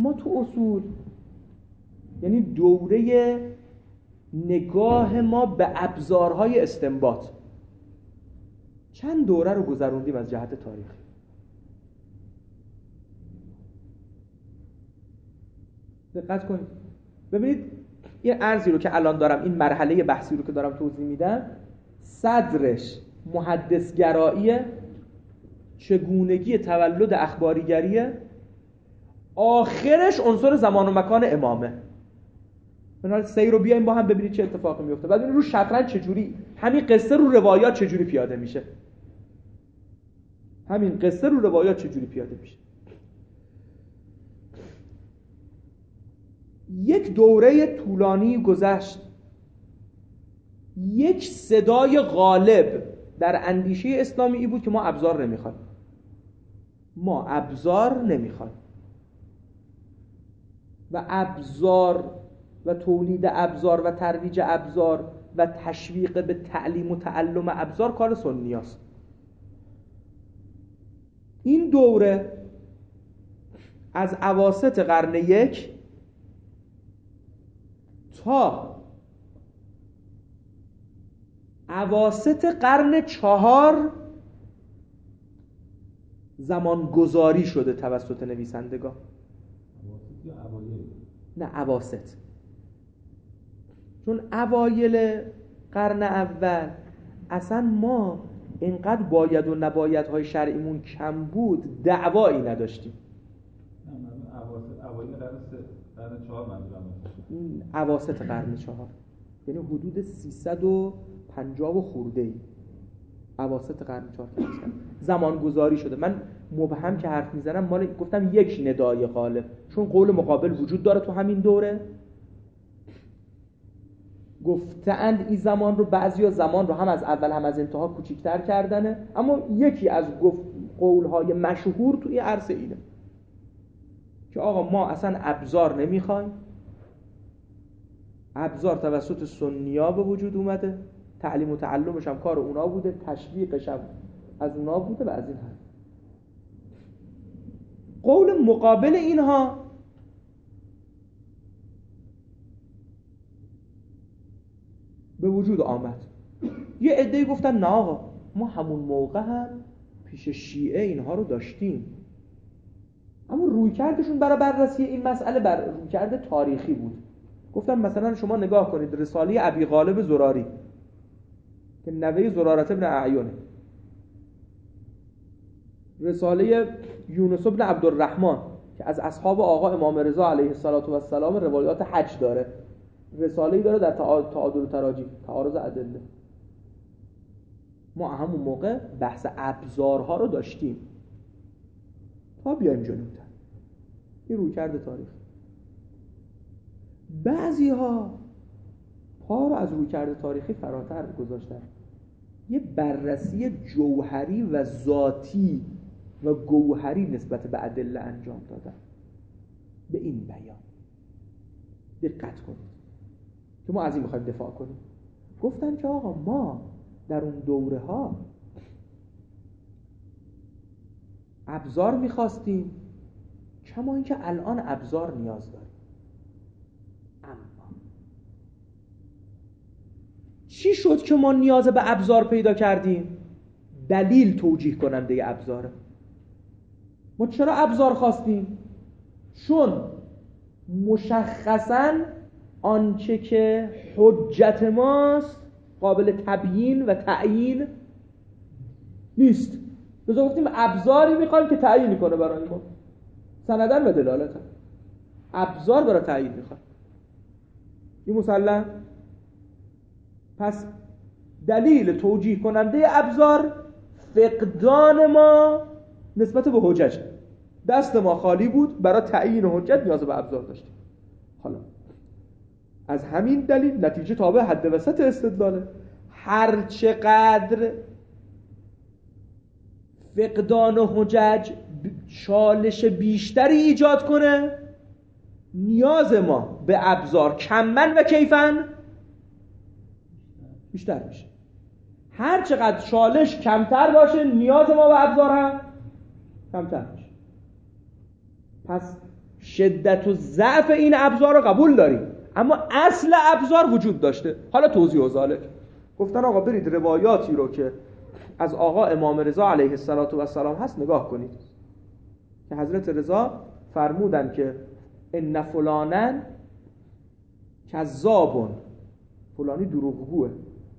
اما تو اصول یعنی دوره نگاه ما به ابزارهای استنباط چند دوره رو گذروندیم از جهت تاریخی. دقت کنید ببینید یه ارزی رو که الان دارم، این مرحله بحثی رو که دارم توضیح میدم، صدرش محدثگراییه، چگونگی تولد اخباریگریه، آخرش عنصر زمان و مکان امامه. بنابراین سیر رو بیایم با هم ببینید چه اتفاقی میفته. بعد ببینید رو شطرنج چجوری همین قصه رو روایات چجوری پیاده میشه. همین قصه رو روایات چجوری پیاده میشه. یک دوره طولانی گذشت، یک صدای غالب در اندیشه اسلامی ای بود که ما ابزار نمیخوایم. ما ابزار نمیخوایم و ابزار و تولید ابزار و ترویج ابزار و تشویق به تعلیم و تعلم ابزار کار سنیاست. این دوره از اواسط قرن 1 تا اواسط قرن 4 زمان گذاری شده توسط نویسندگان. نه اواسط، چون اوایل قرن اول اصلا ما اینقدر باید و نبایدهای شرعیمون کم بود دعوایی نداشتیم. اوایل قرن 4 منظورم اواسط قرن 4 یعنی حدود 350 و خورده‌ای اواسط قرن 4 زمان گذاری شده. من مبهم که حرف میزنم مال گفتم یک ندای غالب، چون قول مقابل وجود داره تو همین دوره. گفتند این زمان رو بعضیا زمان رو هم از اول هم از انتها کوچیک‌تر کردنه، اما یکی از قول‌های مشهور توی عرصه اینه که آقا ما اصلا ابزار نمیخوایم، ابزار توسط سنی‌ها به وجود اومده، تعلیم و تعلمش هم کار اونا بوده، تشویقش هم از اونا بوده و از این حرف. قول مقابل اینها به وجود آمد. یه عده‌ای گفتن نه آقا ما همون موقع هم پیش شیعه اینها رو داشتیم، اما رویکردشون برای بررسی این مسئله رویکرد تاریخی بود. گفتن مثلا شما نگاه کنید رساله ابی غالب زراری که نوه زرارت ابن اعیونه، رساله یونس ابن عبدالرحمن که از اصحاب آقا امام رضا علیه السلام روایات حج داره، رساله‌ای داره در تعادل و تراجی، تعارض ادله. ما همون موقع بحث ابزارها رو داشتیم تا بیایم جلوتر. این رویکرد تاریخ. بعضی‌ها پا رو از رویکرد تاریخی فراتر گذاشتن، یه بررسی جوهری و ذاتی و گوهری نسبت به ادله انجام دادن. به این بیان دقت کنید که ما از این میخوایم دفاع کنیم. گفتن که آقا ما در اون دوره ها ابزار میخواستیم کما اینکه الان ابزار نیاز داریم. اما چی شد که ما نیاز به ابزار پیدا کردیم؟ دلیل توجیه کننده ابزاره. ما چرا ابزار خواستیم؟ چون مشخصاً آنچه که حجت ماست قابل تبیین و تعیین نیست. لذا گفتیم ابزاری میخوایم که تعیین کنه برای ما، سندن و دلالتن. ابزار برای تعیین میخوایم. این مسلم. پس دلیل توجیه کننده ابزار فقدان ما نسبت به حجت. دست ما خالی بود، برای تعیین حجت نیاز به ابزار داشتیم. حالا از همین دلیل نتیجه تابع حد وسط استدلاله. هر چقدر فقدان حجج چالش بیشتری ایجاد کنه، نیاز ما به ابزار کمن و کیفن بیشتر میشه. هر چقدر چالش کمتر باشه، نیاز ما به ابزار هم کمتر میشه. پس شدت و ضعف این ابزار رو قبول داریم، اما اصل ابزار وجود داشته. حالا توضیح و ذالک گفتن آقا برید روایاتی رو که از آقا امام رضا علیه السلام هست نگاه کنید که حضرت رضا فرمودن که ان فلانن کذابون، فلانی دروغگوه،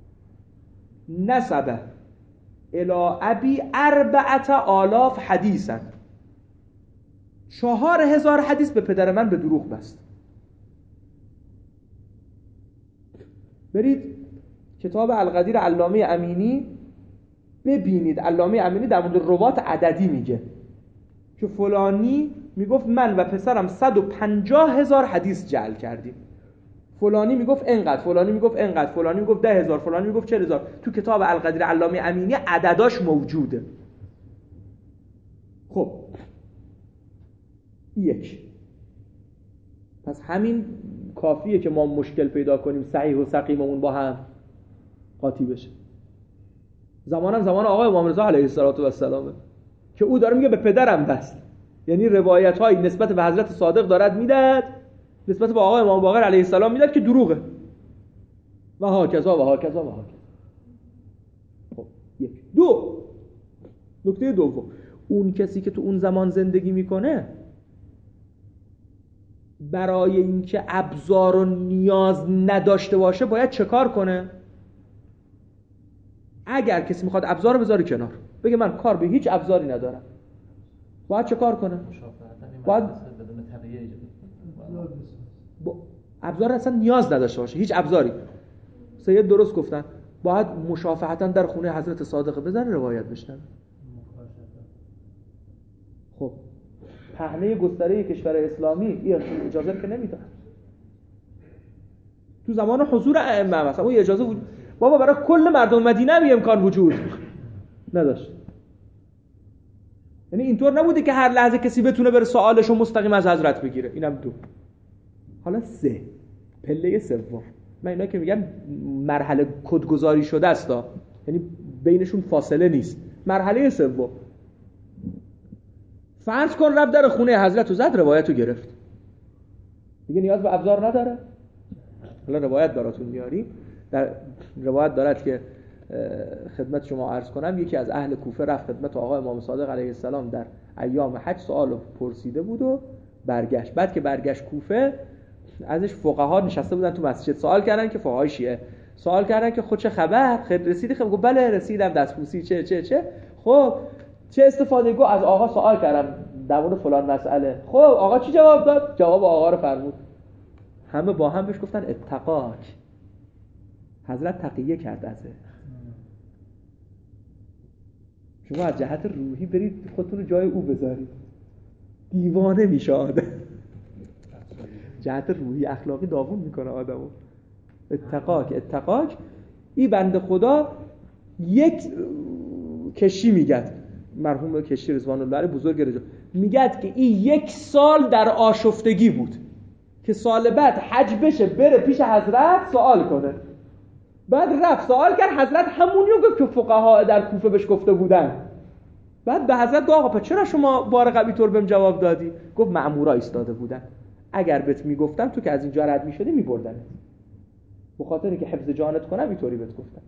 نسبه الی ابی 4000 حدیثا، 4000 حدیث به پدر من به دروغ بست. برید کتاب القدیر علامه امینی ببینید، علامه امینی در مورد روات عددی میگه که فلانی میگفت من و پسرم 150,000 حدیث جعل کردیم، فلانی میگفت اینقدر، فلانی میگفت اینقدر، فلانی میگفت 10,000، فلانی میگفت 40,000. تو کتاب القدیر علامه امینی عدداش موجوده. خب یک، پس همین کافیه که ما مشکل پیدا کنیم صحیح و سقیممون با هم قاطی بشه. زمان آقای امام رضا علیه السلام که او داره میگه به پدرم بست، یعنی روایت های نسبت به حضرت صادق دارد میداد، نسبت به آقای امام باقر علیه السلام میداد که دروغه و هاکذا و هاکذا و هاکذا. خب یک. دو، نکته دوم، اون کسی که تو اون زمان زندگی میکنه برای اینکه ابزار و نیاز نداشته باشه باید چه کار کنه؟ اگر کسی میخواد ابزار رو بذاره کنار، بگه من کار به هیچ ابزاری ندارم، باید چه کار کنه؟ باید ابزار اصلا نیاز نداشته باشه، هیچ ابزاری. سید درست گفتن، باید مشافهتا در خونه حضرت صادق بزنه روایت بشنوه. خب پهنه گستره کشور اسلامی این اجازه که نمیدن. تو زمان حضور ائمه مثلا اون اجازه بود، بابا برای کل مردم مدینه هم امکان وجود نداشت. یعنی اینطور نبوده که هر لحظه کسی بتونه بره سوالشو مستقیم از حضرت بگیره. اینم دو. حالا سه، پله سوم، من اینا که میگم مرحله کدگذاری شده است، یعنی بینشون فاصله نیست. مرحله سوم، فرض کن رفت در خونه حضرت و زد روایتو گرفت، دیگه نیاز به ابزار نداره. حالا روایت براتون میاریم. در روایت دارد که خدمت شما عرض کنم یکی از اهل کوفه رفت خدمت آقای امام صادق علیه السلام در ایام حج، سوالو پرسیده بود و برگشت. بعد که برگشت کوفه ازش فقها نشسته بودن تو مسجد، سوال کردن که فقهای شیعه سوال کردن که خود چه خبر، رسیدی؟ خب گفت بله رسیدم، دستبوسی چه خب چه استفاده گو از آقا سوال کردم در مورد فلان مسئله. خب آقا چی جواب داد؟ جواب آقا رو فرمود. همه با هم بهش گفتن اتقاک، حضرت تقیه کرد ازه. شما از جهت روحی برید خودتون رو جای او بذارید، دیوانه میشه آدم. جهت روحی اخلاقی داغون میکنه آدمو. اتقاک. این بنده خدا یک کشی میگد، مرحوم کشی رضوان الله علیه بزرگ رجا میگد که این 1 سال در آشفتگی بود که سال بعد حج بشه بره پیش حضرت سوال کنه. بعد رفت سوال کرد، حضرت همونیو گفت که فقها در کوفه بهش گفته بودن. بعد به حضرت گفت آقا چرا شما بار قوی طور بهم جواب دادی؟ گفت مأمورا ایستاده بودن، اگر بهت میگفتم تو که از اینجا رد میشدی میبردن، به خاطر اینکه حفظ جانت کنم اینطوری بهت گفتم.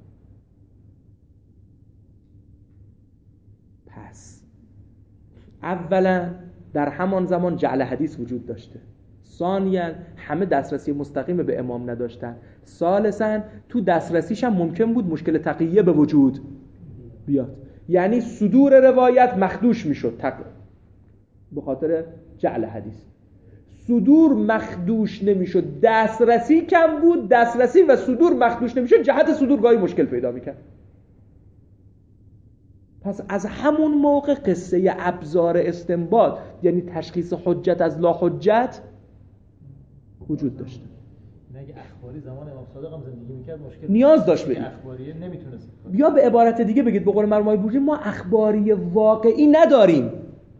پس اولا در همان زمان جعل حدیث وجود داشته، ثانیاً همه دسترسی مستقیم به امام نداشتن، ثالثاً تو دسترسیش هم ممکن بود مشکل تقیه به وجود بیاد، یعنی صدور روایت مخدوش میشد به خاطر جعل حدیث. صدور مخدوش نمیشد، دسترسی کم بود، دسترسی و صدور مخدوش نمیشد، جهت صدور گاهی مشکل پیدا میکرد. پس از همون موقع قصه ابزار استنباط یعنی تشخیص حجت از لا حجت وجود داشته. اگه اخباری زمان امام صادق هم زندگی میکرد مشکل نیاز داشت به اخباریه نمیتونست. یا به عبارت دیگه بگید به قول مرحوم بورژی ما اخباری واقعی نداریم.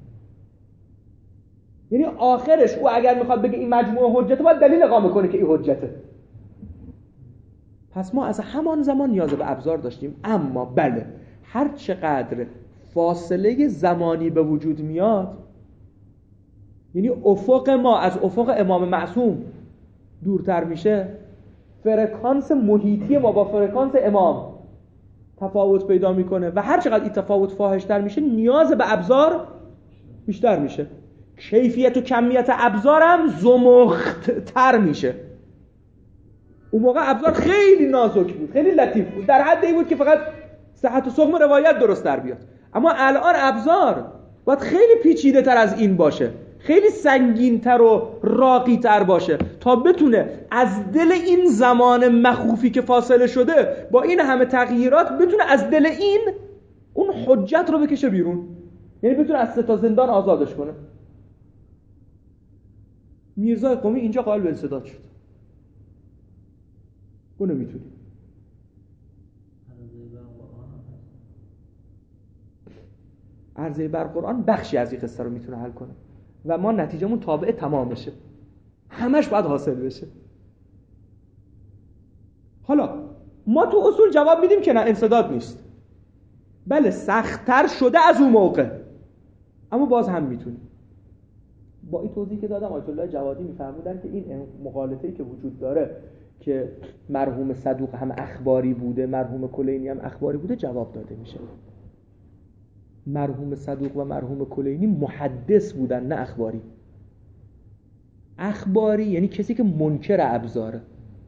یعنی آخرش او اگر میخواد بگه این مجموعه حجته باید دلیل اقامه کنه که این حجته. پس ما از همان زمان نیاز به ابزار داشتیم. اما بله هر چقدر فاصله زمانی به وجود میاد یعنی افق ما از افق امام معصوم دورتر میشه، فرکانس محیطی ما با فرکانس امام تفاوت پیدا میکنه و هر چقدر این تفاوت فاحش‌تر میشه نیاز به ابزار بیشتر میشه، کیفیت و کمیت ابزارم زمخت‌تر میشه. اون موقع ابزار خیلی نازک بود، خیلی لطیف بود، در حدی بود که فقط صحت و سقم روایت درست در بیاد. اما الان ابزار باید خیلی پیچیده تر از این باشه، خیلی سنگین تر و راقی تر باشه تا بتونه از دل این زمان مخوفی که فاصله شده با این همه تغییرات بتونه از دل این اون حجت رو بکشه بیرون، یعنی بتونه از 3 زندان آزادش کنه. میرزا قمی اینجا قائل به انسداد شد. اونو میتونی عرضه بر قرآن بخشی از این قصه رو میتونه حل کنه و ما نتیجهمون تابع تمام بشه، همش باید حاصل بشه. حالا ما تو اصول جواب میدیم که نه، انسداد نیست، بله سخت‌تر شده از اون موقع، اما باز هم میتونیم. با این توضیحی که دادم آیت الله جوادی میفرمودن که این مغالطه‌ای که وجود داره که مرحوم صدوق هم اخباری بوده، مرحوم کلینی هم اخباری بوده، جواب داده میشه. مرحوم صدوق و مرحوم کلینی محدث بودن، نه اخباری. اخباری یعنی کسی که منکر ابزاره.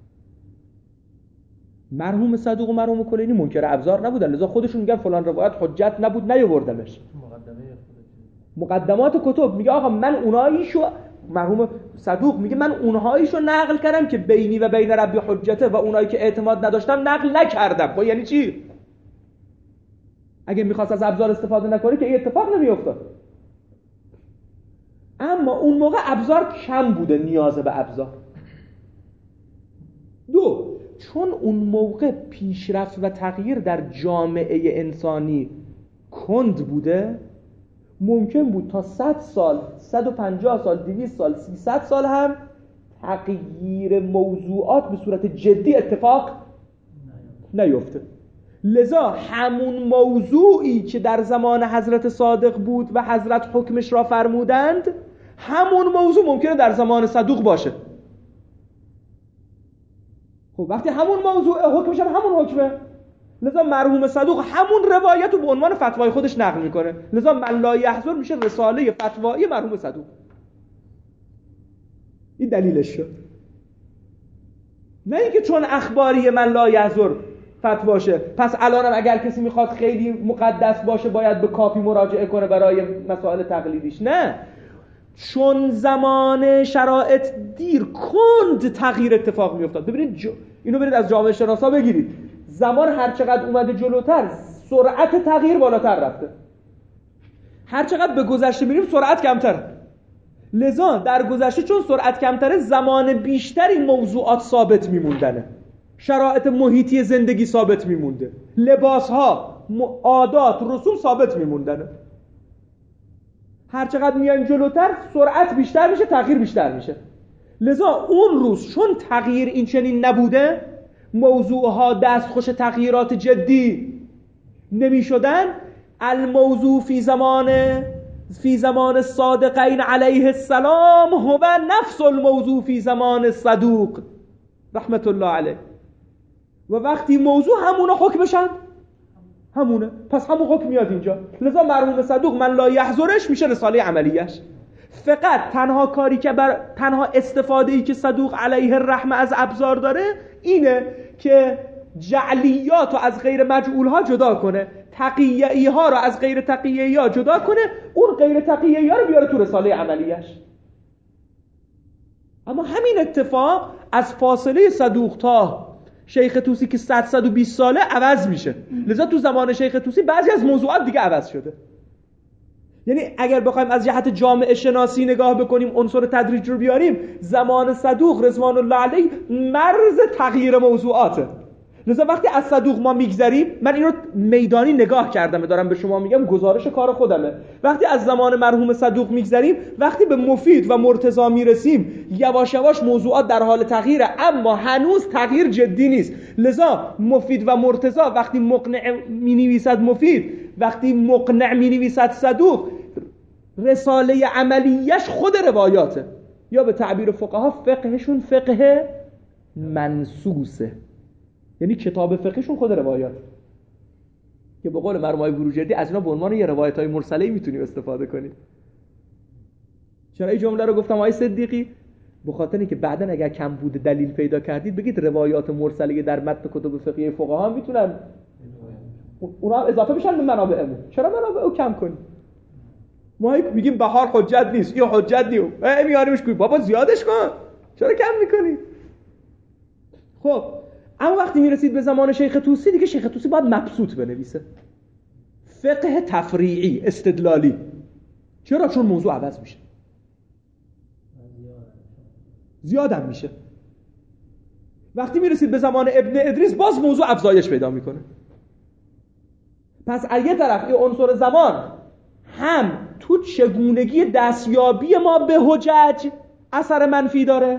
مرحوم صدوق و مرحوم کلینی منکر ابزار نبودن، لذا خودشون میگن فلان روایت حجت نبود نیاوردمش. مقدمات کتب میگه آقا من اوناییشو، مرحوم صدوق میگه من اونهاییشو نقل کردم که بینی و بین ربی حجته و اونایی که اعتماد نداشتم نقل نکردم. با یعنی چی؟ اگه میخواست از ابزار استفاده نکنه که این اتفاق نمیافتاد. اما اون موقع ابزار کم بوده، نیاز به ابزار. 2 چون اون موقع پیشرفت و تغییر در جامعه انسانی کند بوده، ممکن بود تا 100 سال، 150 سال، 200 سال، 300 سال هم تغییر موضوعات به صورت جدی اتفاق نیفته. لذا همون موضوعی که در زمان حضرت صادق بود و حضرت حکمش را فرمودند، همون موضوع ممکنه در زمان صدوق باشه. خب وقتی همون موضوع حکمش هم همون حکمه، لذا مرحوم صدوق همون روایت رو به عنوان فتوای خودش نقل میکنه، لذا من لا یحضر میشه رساله فتوایی مرحوم صدوق. این دلیلش شد. نه اینکه چون اخباری من لا یحضر فتواشه پس الانم اگر کسی میخواد خیلی مقدس باشه باید به کافی مراجعه کنه برای مسائل تقلیدیش. نه، چون زمان شرایط دیر کند تغییر اتفاق میافتاد. ببینید اینو برید از جامعه شناسا بگیرید، زمان هر چقدر اومده جلوتر سرعت تغییر بالاتر رفته، هر چقدر به گذشته میریم سرعت کمتر. لذا در گذشته چون سرعت کمتره زمان بیشتری موضوعات ثابت میموندنه، شرایط محیطی زندگی ثابت میمونده، لباسها، عادات، رسوم ثابت میموندنه. هر چقدر میایم جلوتر سرعت بیشتر میشه، تغییر بیشتر میشه. لذا اون روز چون تغییر این چنین نبوده، موضوعها دستخوش تغییرات جدی نمی شدن، الموضوع فی زمان صادقین علیه السلام هو نفس الموضوع فی زمان صدوق رحمت الله علیه. و وقتی موضوع همونه حکمشن همونه، پس همون حکم میاد اینجا. لذا مرحوم صدوق من لا یحضرش میشه رساله عملیش. فقط تنها کاری که تنها استفاده‌ای که صدوق علیه الرحمه از ابزار داره اینه که جعلیات رو از غیر مجعول ها جدا کنه، تقیه‌ای ها رو از غیر تقیه‌ای ها جدا کنه، اون غیر تقیه‌ای ها رو بیاره تو رساله عملیش. اما همین اتفاق از فاصله صدوق تا شیخ طوسی که 120 ساله عوض میشه. لذا تو زمان شیخ طوسی بعضی از موضوعات دیگه عوض شده. یعنی اگر بخوایم از جهت جامعه شناسی نگاه بکنیم، عنصر تدریج رو بیاریم، زمان صدوق رضوان الله علیه مرز تغییر موضوعاته. لذا وقتی از صدوق ما میگذریم، من این رو میدانی نگاه کردم دارم به شما میگم، گزارش کار خودمه. وقتی از زمان مرحوم صدوق میگذریم، وقتی به مفید و مرتضی میرسیم، یواش یواش موضوعات در حال تغییره، اما هنوز تغییر جدی نیست. لذا مفید و مرتضی وقتی مقنع مینویسد مفید، وقتی مقنع مینویسد صدوق، رساله عملیش خود روایاته، یا به تعبیر فقها فقهشون فقه منسوسه، یعنی کتاب فقهشون خود روایات، که به قول مرحوم آقای بروجردی از اینا به عنوان یه روایت‌های مرسله میتونیم استفاده کنیم. چرا این جمله رو گفتم آقای صدیقی؟ به خاطر اینکه بعداً اگر کم بود دلیل پیدا کردید بگید روایات مرسله در متن کتب فقهی فقها هم میتونن اونا هم اضافه بشن به منابعمون، چرا منابعو کم کنیم؟ ما میگیم بهار حجت نیست، یا حجت نیست، میاریمش کوی بابا زیادش کن، چرا کم میکنی؟ خب اما وقتی میرسید به زمان شیخ طوسی دیگه شیخ طوسی باید مبسوط بنویسه، فقه تفریعی استدلالی. چرا؟ چون موضوع عوض میشه، زیادم میشه. وقتی میرسید به زمان ابن ادریس باز موضوع افزایش پیدا میکنه. پس از یه طرف این عنصر زمان هم تو چگونگی دستیابی ما به حجج اثر منفی داره،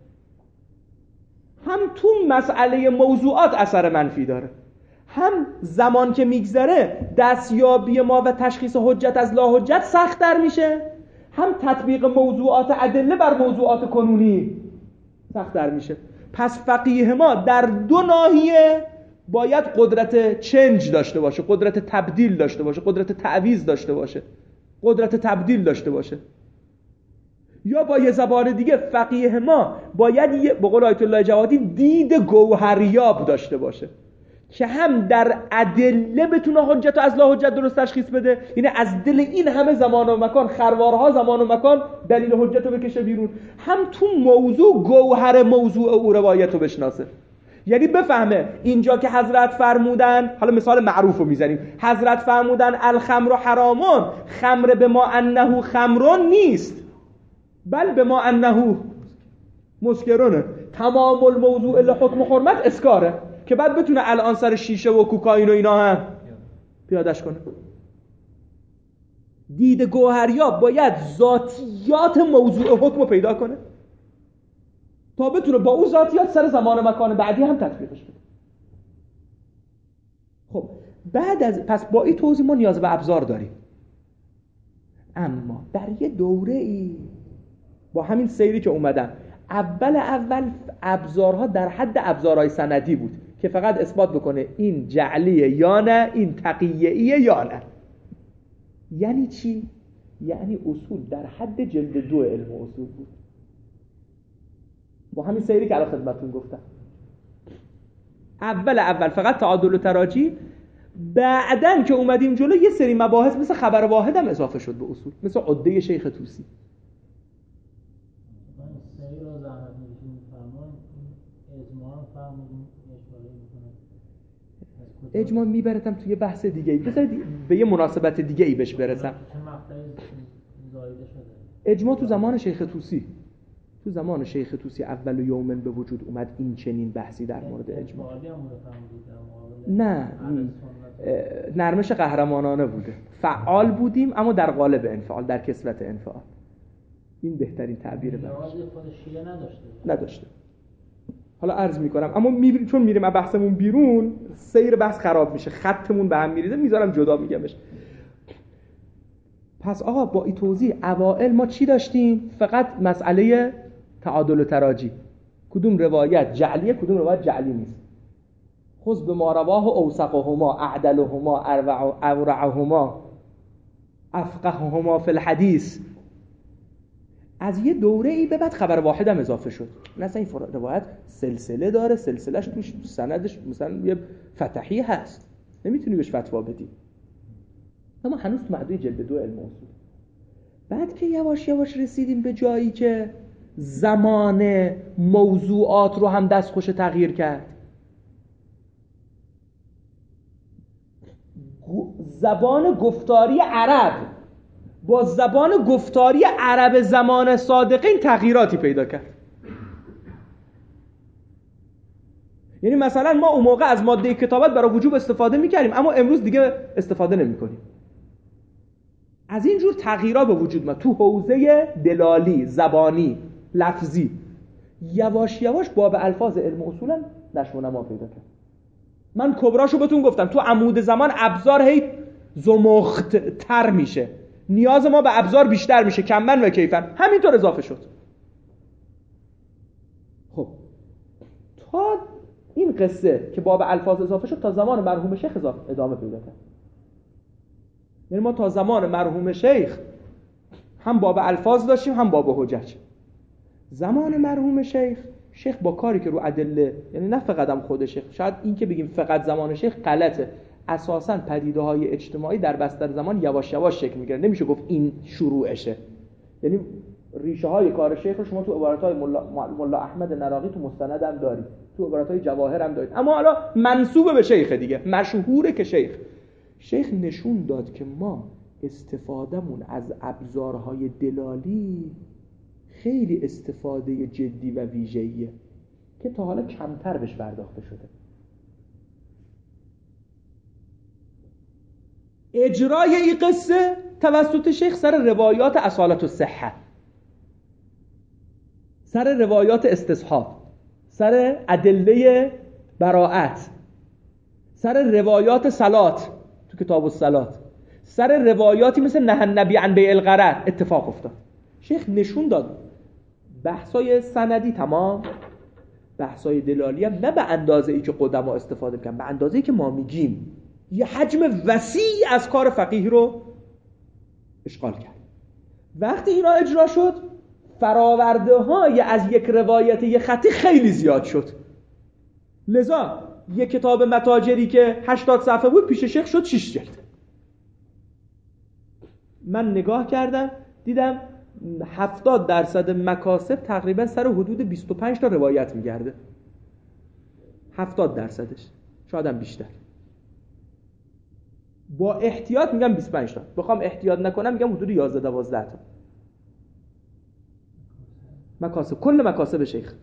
هم تو مسئله موضوعات اثر منفی داره. هم زمان که میگذره دستیابی ما و تشخیص حجت از لا حجت سخت‌تر میشه، هم تطبیق موضوعات ادله بر موضوعات کنونی سخت‌تر میشه. پس فقیه ما در دو ناحیه باید قدرت چنج داشته باشه، قدرت تبدیل داشته باشه، قدرت تعویض داشته باشه، قدرت تبدیل داشته باشه. یا با یه زبان دیگه فقیه ما باید به قول آیت الله جوادی دید گوهریاب داشته باشه که هم در ادله بتونه حجت و از لا حجت درست تشخیص بده، یعنی از دل این همه زمان و مکان، خروارها زمان و مکان، دلیل حجت رو بکشه بیرون، هم تو موضوع گوهر موضوع او روایت رو بشناسه. یعنی بفهمه اینجا که حضرت فرمودن، حالا مثال معروف رو میزنیم، حضرت فرمودن الخمر حرامون، خمر به ما انه خمرون نیست، بل به ما انه مسکرونه. تمام الموضوع لحکم حرمت اسکاره که بعد بتونه الان سر شیشه و کوکائین و اینا هم پیادش کنه. دید گوهریاب باید ذاتیات موضوع حکم رو پیدا کنه تا بتونه با اون ذاتیات سر زمان و مکان بعدی هم تطبیقش بده. خب بعد از پس با این توضیح ما نیاز به ابزار داریم، اما در یه دوره ای با همین سیری که اومدن اول ابزارها در حد ابزارهای سندی بود که فقط اثبات بکنه این جعلیه یا نه، این تقیه‌ایه یا نه. یعنی چی؟ یعنی اصول در حد جلد 2 علم اصول بود، با همین سیری که الان خدمتتون گفتم. اول فقط تعادل و تراجی، بعدن که اومدیم جلو یه سری مباحث مثل خبر واحد هم اضافه شد به اصول، مثل عده شیخ طوسی. اجماع میبرتم توی بحث دیگه ای، بذارید به یه مناسبت دیگه ای بهش برسم. اجماع تو زمان شیخ طوسی، تو زمان شیخ طوسی اول یومن به وجود اومد این چنین بحثی در مورد اجماع. نه نرمش قهرمانانه بوده، فعال بودیم اما در قالب انفعال، در کسوت انفعال. این بهترین تعبیر بهش نداشته. حالا عرض میکنم، اما چون میریم از بحثمون بیرون سیر بحث خراب میشه، خطمون به هم میریزه، میذارم جدا میگمش. پس آقا با این توضیح اوائل ما چی داشتیم؟ فقط مسئله تعادل و تراجی، کدوم روایت جعلیه کدوم روایت جعلی نیست. خذ به ما رواه اوثقهما اعدلهما اورعهما افقههما فی الحدیث. از یه دوره ای به بعد خبر واحد هم اضافه شد. مثلا این روایت سلسله داره، سلسلهش توش سندش مثلا یه فتحی هست، نمیتونی بهش فتوا بدی، اما هنوز تو معدوی جلد 2 علم اصول. بعد که یواش یواش رسیدیم به جایی که زمان موضوعات رو هم دستخوش تغییر کرد، زبان گفتاری عرب با زبان گفتاری عرب زمان صادقین تغییراتی پیدا کرد. یعنی مثلا ما اون موقع از ماده کتابت برای وجوب استفاده میکردیم، اما امروز دیگه استفاده نمیکنیم. از این جور تغییرات به وجود اومد تو حوزه دلالی، زبانی، لفظی. یواش یواش باب الفاظ علم اصولا نشو و نما پیدا کرد. من کبراشو بهتون گفتم، تو عمود زمان ابزار هی زمخت تر میشه، نیاز ما به ابزار بیشتر میشه، کمن و کیفن، همینطور اضافه شد. خب تا این قصه که باب الفاظ اضافه شد تا زمان مرحوم شیخ ادامه پیدا کرد. یعنی ما تا زمان مرحوم شیخ هم باب الفاظ داشتیم هم باب حجج. زمان مرحوم شیخ با کاری که رو ادله، یعنی نه فقط هم خود شیخ، شاید این که بگیم فقط زمان شیخ غلطه، اساساً پدیده‌های اجتماعی در بستر زمان یواش یواش شکل می‌گیره، نمیشه گفت این شروعشه. یعنی ریشه های کار شیخ رو شما تو عبارت‌های ملا احمد نراقی تو مستند هم دارید، تو عبارت‌های جواهر هم دارید، اما حالا منسوب به شیخ دیگه، مشهوره که شیخ نشون داد که ما استفادهمون از ابزارهای دلالی خیلی استفاده جدی و ویژه‌ایه که تا حالا کمتر بهش پرداخته شده. اجرای این قصه توسط شیخ سر روایات اصالت و صحت، سر روایات استصحاب، سر ادله براءت، سر روایات صلات تو کتاب الصلات، سر روایاتی مثل نهی النبی عن بیع الغرر اتفاق افتاد. شیخ نشون داد بحثای سندی تمام، بحثای دلالی هم نه به اندازه ای که قدما استفاده کردن، به اندازه ای که ما میگیم یه حجم وسیع از کار فقیه رو اشغال کرد. وقتی اینا اجرا شد فراورده های از یک روایت یک خطی خیلی زیاد شد، لذا یک کتاب متاجری که 80 صفحه بود پیش شیخ شد 6 جلد. من نگاه کردم دیدم 70% مکاسب تقریبا سر حدود 25 تا روایت میگرده، 70%ش، شاید هم بیشتر. با احتیاط میگم 25 تا، بخوام احتیاط نکنم میگم حدود 11-12 تا مکاسب، کل مکاسب شیخ.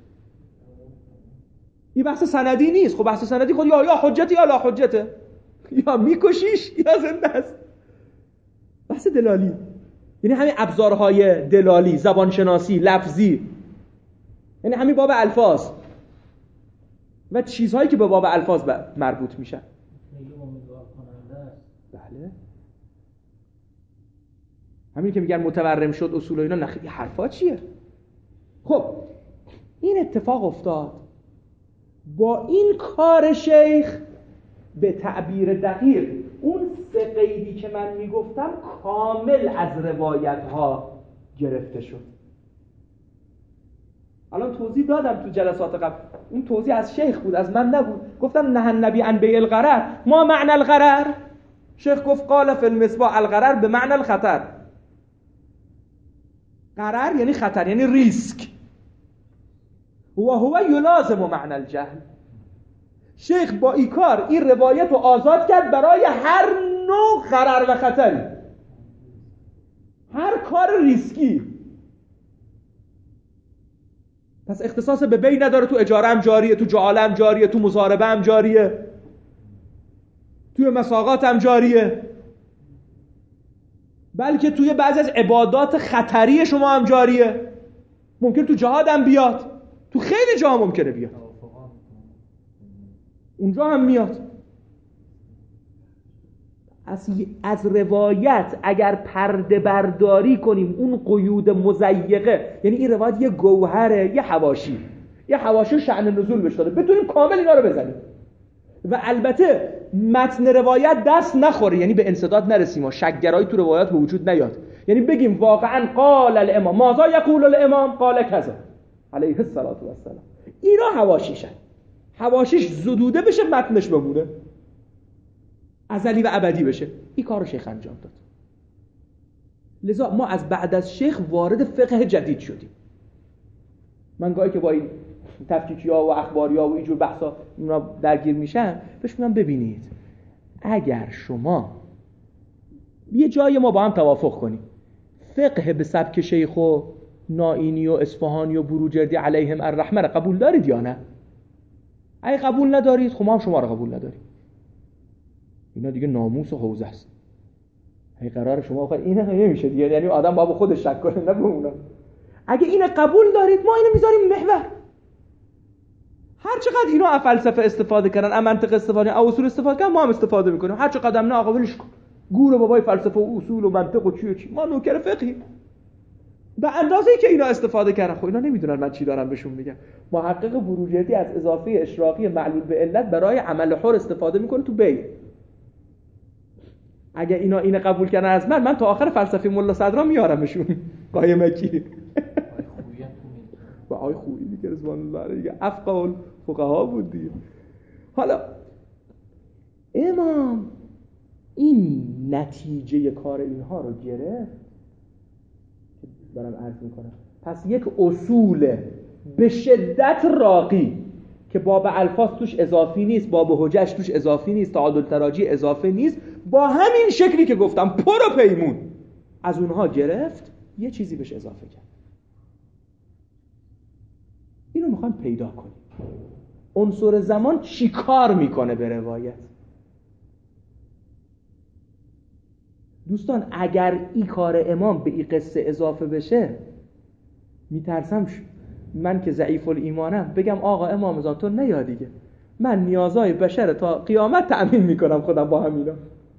این بحث سندی نیست. خب بحث سندی خود یا حجتی یا لا حجته، یا میکشیش یا زنده است. بحث دلالی یعنی همین ابزارهای دلالی، زبانشناسی، لفظی، یعنی همین باب الفاظ و چیزهایی که به باب الفاظ مربوط میشن. بله، همین که میگن متورم شد اصول و اینا، نخی حرفا چیه؟ خب این اتفاق افتاد. با این کار شیخ به تعبیر دقیق اون 3 قیدی که من میگفتم کامل از روایت ها گرفته شد. الان توضیح دادم تو جلسات قبل، اون توضیح از شیخ بود، از من نبود. گفتم نهی النبی عن بیع الغرر، ما معنی الغرر؟ شیخ گفت قال فی المصباح الغرر به معنی الخطر. غرر یعنی خطر، یعنی ریسک. و هو یلازم معنی الجهل. شیخ با این کار این روایت رو آزاد کرد برای هر نوع غرر و خطری، هر کار ریسکی. پس اختصاص به بی نداره، تو اجاره هم جاریه، تو جعاله هم جاریه، تو مضاربه هم جاریه، توی مساقات هم جاریه، بلکه توی بعضی از عبادات خطری شما هم جاریه. ممکن تو جهاد هم بیاد، تو خیلی جا ممکنه بیاد، اونجا هم میاد. از روایت اگر پرده برداری کنیم اون قیود مضیقه، یعنی این روایت یه گوهره، یه حواشی شأن نزول بهش داده، بتونیم کامل اینا رو بزنیم و البته متن روایت دست نخوره، یعنی به انسداد نرسیم و شک‌گرایی تو روایت به وجود نیاد، یعنی بگیم واقعا قال الامام ماذا یقول الامام قال کذا علیه الصلاة والسلام. اینا حواشیش زدوده بشه، متنش بمونه، ازلی و ابدی بشه. این کارو شیخ انجام داد. لذا ما از بعد از شیخ وارد فقه جدید شدیم. من گاهی که با این تفکیکی‌ها و اخباری‌ها و اینجور بحثا اونا درگیر میشن، بهش میگم ببینید اگر شما یه جای ما با هم توافق کنیم فقه به سبک شیخ و نائینی و اصفهانی و بروجردی علیهم الرحمه را قبول دارید یا نه؟ اگه قبول ندارید خب ما هم شما را قبول نداریم. اینا دیگه ناموس و حوزه است. اگه قرار شما آخر اینه نمیشه دیگه، یعنی آدم باید خودش شک کنه نه به اونا. اگه اینو قبول دارید ما اینو میذاریم محور. هر چقدر اینا از فلسفه استفاده کردن، از منطق استفاده کردن، از اصول استفاده کردن، ما هم استفاده میکنیم. هر چقدر نه آقا ولش کن. گور بابای فلسفه و اصول و منطق و چی ما نوکر فقهی. به اندازه‌ای که اینا استفاده کردن، خب اینا نمیدونن من چی دارم بهشون میگم. محقق بروجردی از اضافه اشراقی معلول به علت برای عمل حر استفاده میکنه تو بیع. اگه اینا اینو قبول کردن از من تا آخر فلسفه ملا صدرا میارمشون. قایمکی و آی خوبی دیگه رضوان الله علیه دیگه افقه الفقها بود دیگه. حالا امام این نتیجه کار اینها رو گرفت که دارم عرض میکنم. پس یک اصول به شدت راقی که باب الفاظ توش اضافی نیست، باب حجج توش اضافی نیست، تعادل تراجی اضافه نیست، با همین شکلی که گفتم پر و پیمون از اونها گرفت، یه چیزی بهش اضافه کرد. اینو میخوایم پیدا کنیم. عنصر زمان چی کار میکنه به روایت؟ دوستان اگر این کار امام به این قصه اضافه بشه، میترسم من که ضعیف الایمانم بگم آقا امام زمان تو نیا دیگه، من نیازهای بشر تا قیامت تأمین میکنم خودم با همینا.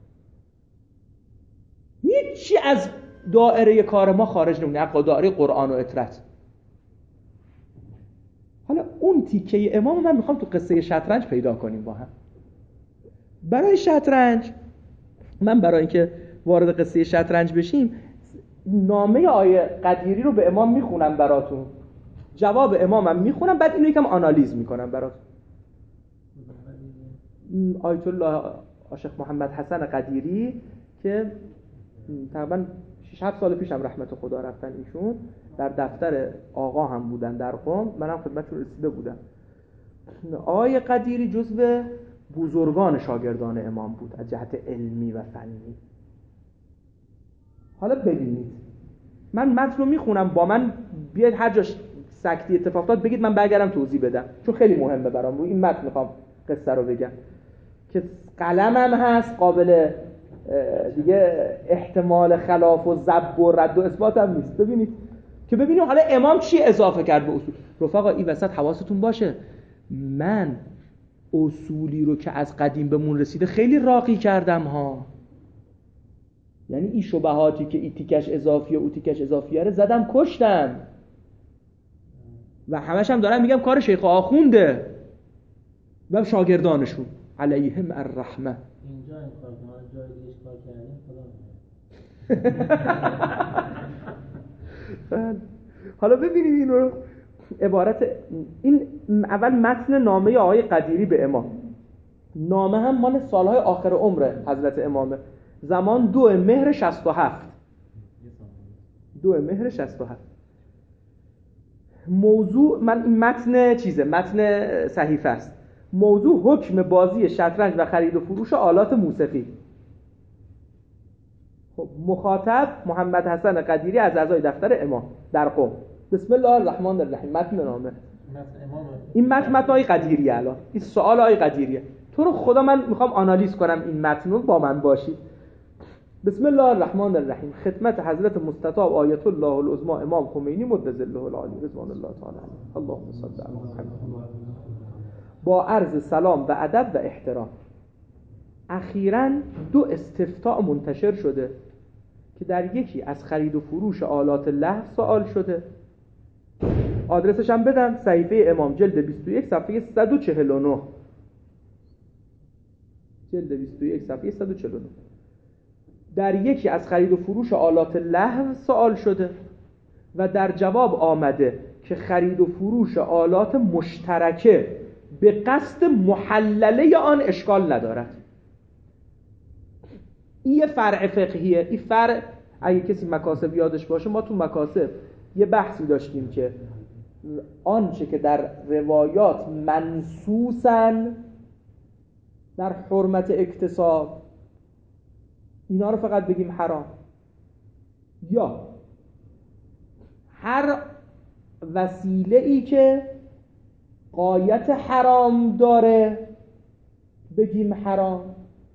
هیچی از دائره کار ما خارج نمونه، دائره قرآن و اطرت. حالا اون تیکه امام من میخوام تو قصه شطرنج پیدا کنیم با هم. برای شطرنج من برای اینکه وارد قصه شطرنج بشیم نامه آیه قدیری رو به امام میخونم براتون، جواب امامم میخونم، بعد اینو یکم آنالیز میکنم براتون. آیت الله عاشق محمد حسن قدیری که تقریبا 6-7 سال پیشم رحمت خدا رفتن ایشون، در دفتر آقا هم بودن در قم، منم خدمتشون رسیده بودم. آیه قدیری جزو بزرگان شاگردان امام بود از جهت علمی و فنی. حالا ببینید من متن رو میخونم، با من بیاید هر جاش سکتی اتفاق داد بگید من برگردم توضیح بدم، چون خیلی مهمه برام. رو این متن میخوام قصه رو بگم که قلمم هست، قابل دیگه احتمال خلاف و ضب و رد و اثبات هم نیست. ببینید که ببینیم حالا امام چی اضافه کرد به اصول. رفقا این وسط حواستون باشه، من اصولی رو که از قدیم بهمون رسیده خیلی راقی کردم ها. یعنی این شبهاتی که این تیکش اضافیه و تیکش اضافیه رو زدم کشتم و همش هم دارم میگم کار شیخ آخونده و شاگردانشون علیهم الرحمه. اینجا این کار که ما جای دیگه کار کردیم. حالا ببینید این رو عبارت این اول متن نامه آقای قدیری به امام. نامه هم مال سالهای آخر عمر حضرت امامه، زمان 2 مهر 67. 2 مهر 67. موضوع من این متن چیزه، متن صحیفه است. موضوع حکم بازی شطرنج و خرید و فروش آلات موسیقی. خب مخاطب محمد حسن قدیری از اعضای دفتر امام در قم. بسم الله الرحمن الرحیم. متن نامه این متن آقای قدیریه. الان این سوال آقای قدیریه. تو رو خدا من میخوام آنالیز کنم این متن رو، با من باشید. بسم الله الرحمن الرحیم. خدمت حضرت مستطاب آیت الله العظمی امام خمینی مد ظله العالی رضوان الله تعالی علیه. اللهم صل علی محمد. با عرض سلام و ادب و احترام، اخیراً 2 استفتاء منتشر شده که در یکی از خرید و فروش آلات لهو سوال شده. آدرسش هم بدم، صحیفه امام جلد 21 صفحه 149. جلد 21 صفحه 149. در یکی از خرید و فروش آلات لهو سوال شده و در جواب آمده که خرید و فروش آلات مشترکه به قصد محلله آن اشکال ندارد. این یه فرع فقهیه. این فرع اگه کسی مکاسب یادش باشه، ما تو مکاسب یه بحثی داشتیم که آنچه که در روایات منصوصن در حرمت اکتساب، اینا رو فقط بگیم حرام، یا هر وسیله ای که غایت حرام داره بگیم حرام،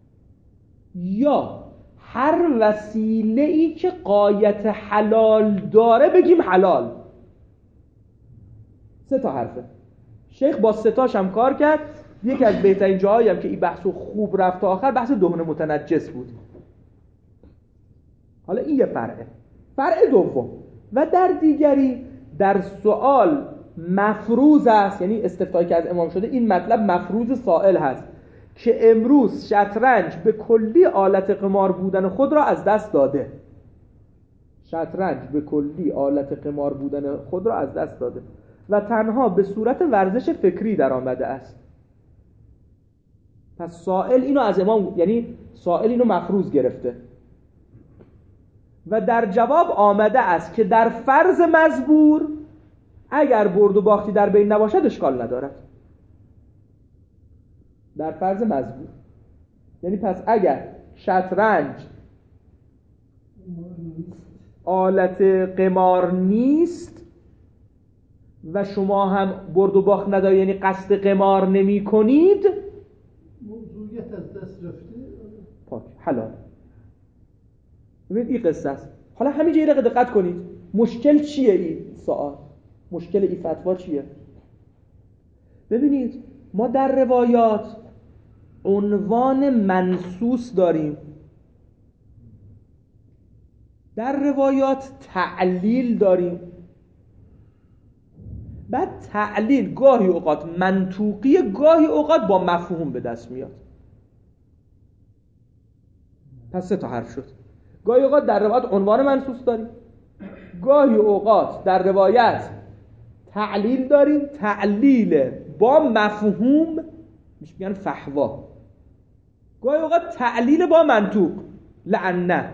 یا هر وسیله ای که غایت حلال داره بگیم حلال. 3 تا حرفه. شیخ با 3 تاش هم کار کرد. یکی از بهترین جاهایی هم که این بحثو خوب رفت تا آخر بحث دهن متنجس بود. حالا این یه فرعه. فرع دوم و در دیگری در سوال مفروض است، یعنی استفتایی که از امام شده این مطلب مفروض سائل هست که امروز شطرنج به کلی آلت قمار بودن خود را از دست داده. شطرنج به کلی آلت قمار بودن خود را از دست داده و تنها به صورت ورزش فکری در آمده است. پس سائل اینو از امام، یعنی سائل اینو مفروض گرفته و در جواب آمده است که در فرض مزبور اگر برد و باختی در بین نباشد اشکال ندارد. در فرض مزبور یعنی پس اگر شطرنج آلت قمار نیست و شما هم برد و باخت ندارید، یعنی قصد قمار نمی کنید، موضوعیت از دست رفته، پاک حلال. ببینید این قصه است. حالا همینجا یه دقیقه دقت کنید. مشکل چیه این سوال؟ مشکل این فتوا چیه؟ ببینید ما در روایات عنوان منصوص داریم، در روایات تعلیل داریم. بعد تعلیل گاهی اوقات منطوقی، گاهی اوقات با مفهوم به دست میاد. پس 3 تا حرف شد. گاهی اوقات در روایت عنوان منصوص داریم، گاهی اوقات در روایت تعلیل داریم، تعلیل با مفهوم میگن فحوا، گاهی اوقات تعلیل با منطوق لعنه.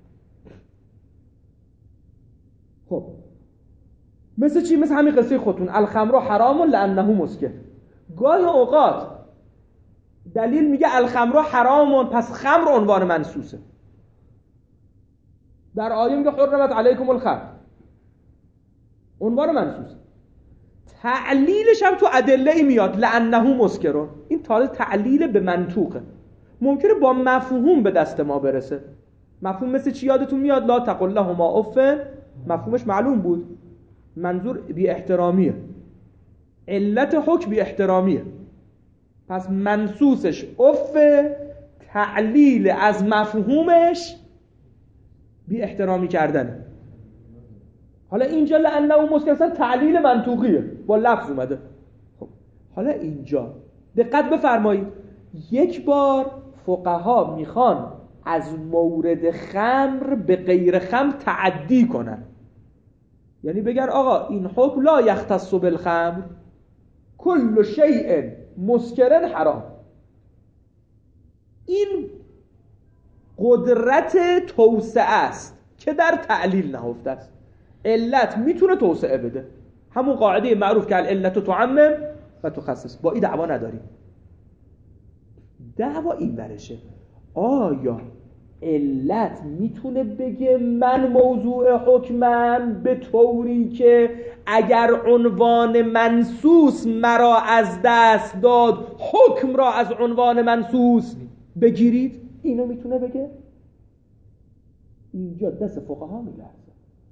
خب مثل چی؟ مثل همین قصه خودتون الخمر حرام لعنه مسکر. گاهی اوقات دلیل میگه الخمر حرام، پس خمر عنوان منصوصه. در آیه میگه حرمت علیکم الخمر، عنوان منصوص. تعلیلش هم تو ادله میاد لعنه مسکر. این تعلیل به منطوقه، ممکنه با مفهوم به دست ما برسه. مفهوم مثل چی یادتون میاد؟ لا تقل لهما اف، مفهومش معلوم بود، منظور بی احترامیه، علت حکم بی احترامیه. پس منصوصش اف، تعلیل از مفهومش بی احترامی کردنه. حالا اینجا لعنه مسکر تعلیل منطوقیه، با لفظ اومده. خب حالا اینجا دقت بفرمایید، یک بار فقها میخوان از مورد خمر به غیر خمر تعدی کنن، یعنی بگن آقا این حکم لا یختص بالخمر، کل شیء مسکر حرام. این قدرت توسعه است که در تعلیل نهفته است. علت میتونه توسعه بده، همون قاعده معروف که العلت تعمم و تخصص. با این دعوا نداریم. دعوا این برشه، آیا علت میتونه بگه من موضوع حکمم به طوری که اگر عنوان منصوص مرا از دست داد حکم را از عنوان منصوص بگیرید؟ اینو میتونه بگه؟ اینجا دست فقها میلرزه.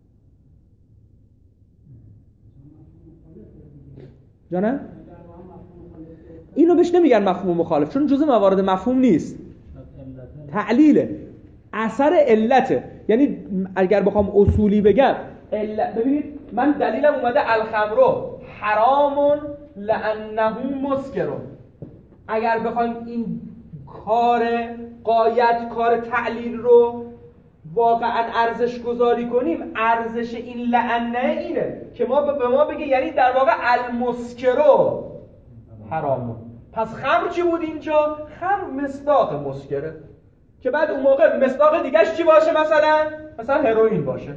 جانه؟ اینو بهش نمیگن مفهوم مخالف، چون جزء موارد مفهوم نیست، تعلیله، اثر علته. یعنی اگر بخوام اصولی بگم ببینید من دلیلم اومده الخمر حرام لانه مسکر. اگر بخوایم این کار غایت، کار تعلیل رو واقعا ارزش گذاری کنیم، ارزش این لعنه اینه که به ما بگه یعنی در واقع المسکرو حرامه. پس خمر چی بود اینجا؟ خمر مصداق مسکره، که بعد اون موقع مصداق دیگهش چی باشه؟ مثلا هروئین باشه،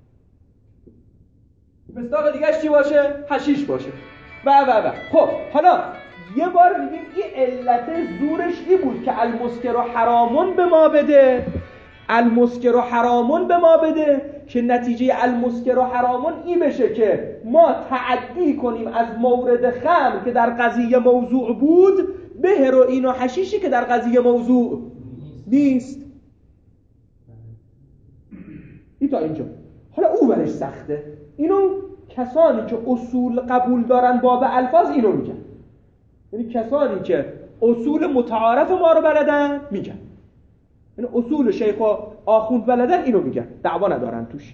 مصداق دیگهش چی باشه؟ حشیش باشه و. خب حالا یه بار میگیم این علت زورش این بود که المسکر حرامون به ما بده، المسکر حرامون به ما بده، که نتیجه المسکر حرامون این بشه که ما تعدی کنیم از مورد خمر که در قضیه موضوع بود به هروئین و حشیشی که در قضیه موضوع نیست. این تا اینجا. حالا او برش سخته. اینو کسانی که اصول قبول دارن باب الفاظ اینو میگن، یعنی کسانی که اصول متعارف ما رو بلدن میگن. این اصول شیخ و آخوند بلدن اینو میگن، دعوا ندارن توش.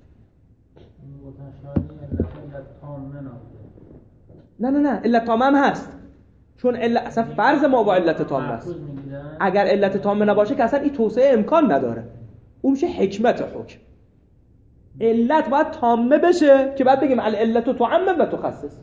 نه علت تامه هم هست، چون اصلا فرض ما با علت تامه است. اگر علت تامه نباشه که اصلا این توسعه امکان نداره، اون میشه حکمت حکم. علت باید تامه بشه که بعد بگیم العلت تعمم و تخصص.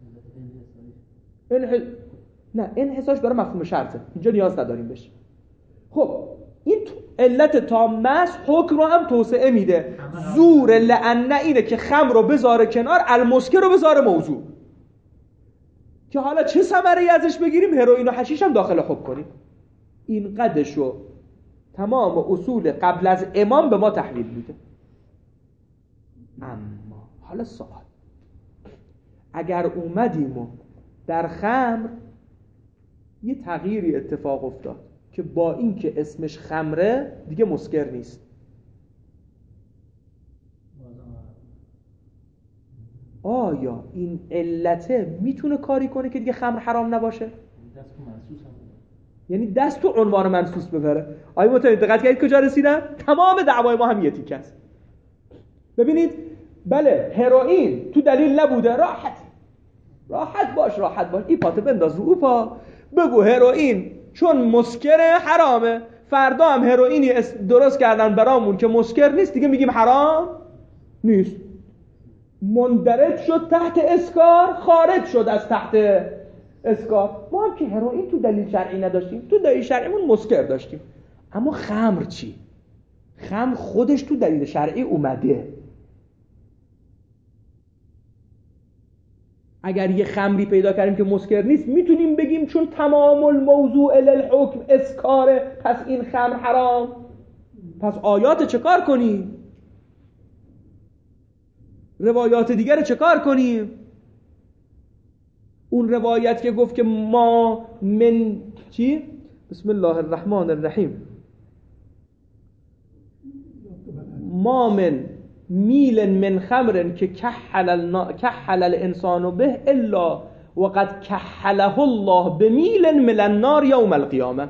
نه انحصارش برای مفهوم شرطه، اینجا نیاز نداریم بشه. خب این علت تامه است، حکم رو هم توسعه میده. زور لعنه اینه که خمر رو بذاره کنار، المسکر رو بذاره موضوع، که حالا چه ثمره‌ای ازش بگیریم، هروئین و حشیش هم داخل حکم کنیم. این قدشو تمام اصول قبل از امام به ما تحویل میده. اما حالا سوال، اگر اومدیم و در خمر یه تغییری اتفاق افتاد که با این که اسمش خمره دیگه مسکر نیست، آیا این علته میتونه کاری کنه که دیگه خمر حرام نباشه؟ یعنی دست تو عنوان منصوص ببره. آیا متوجه دقت کردید کجا رسیدم؟ تمام دعوای ما هم یه تیکه است. ببینید بله هروئین تو دلیل نبوده، راحت باش این پاتو بنداز رو پا، بگو هروئین چون مسکره حرامه، فردا هم هروئینی درست کردن برامون که مسکر نیست، دیگه میگیم حرام نیست. مندرج شد تحت اسکار، خارج شد از تحت اسکار. ما هم که هروئین تو دلیل شرعی نداشتیم، تو دلیل شرعیمون مسکر داشتیم. اما خمر چی؟ خمر خودش تو دلیل شرعی اومده. اگر یه خمری پیدا کردیم که مسکر نیست، میتونیم بگیم چون تمام الموضوع للحکم اسکاره، پس این خمر حرام. پس آیات چه کار کنیم؟ روایات دیگر چه کار کنیم؟ اون روایت که گفت که ما من چی؟ بسم الله الرحمن الرحیم، ما من میل من خمر که کحل الانسان به الا وقد کحله الله بمیل من النار یوم القیامه.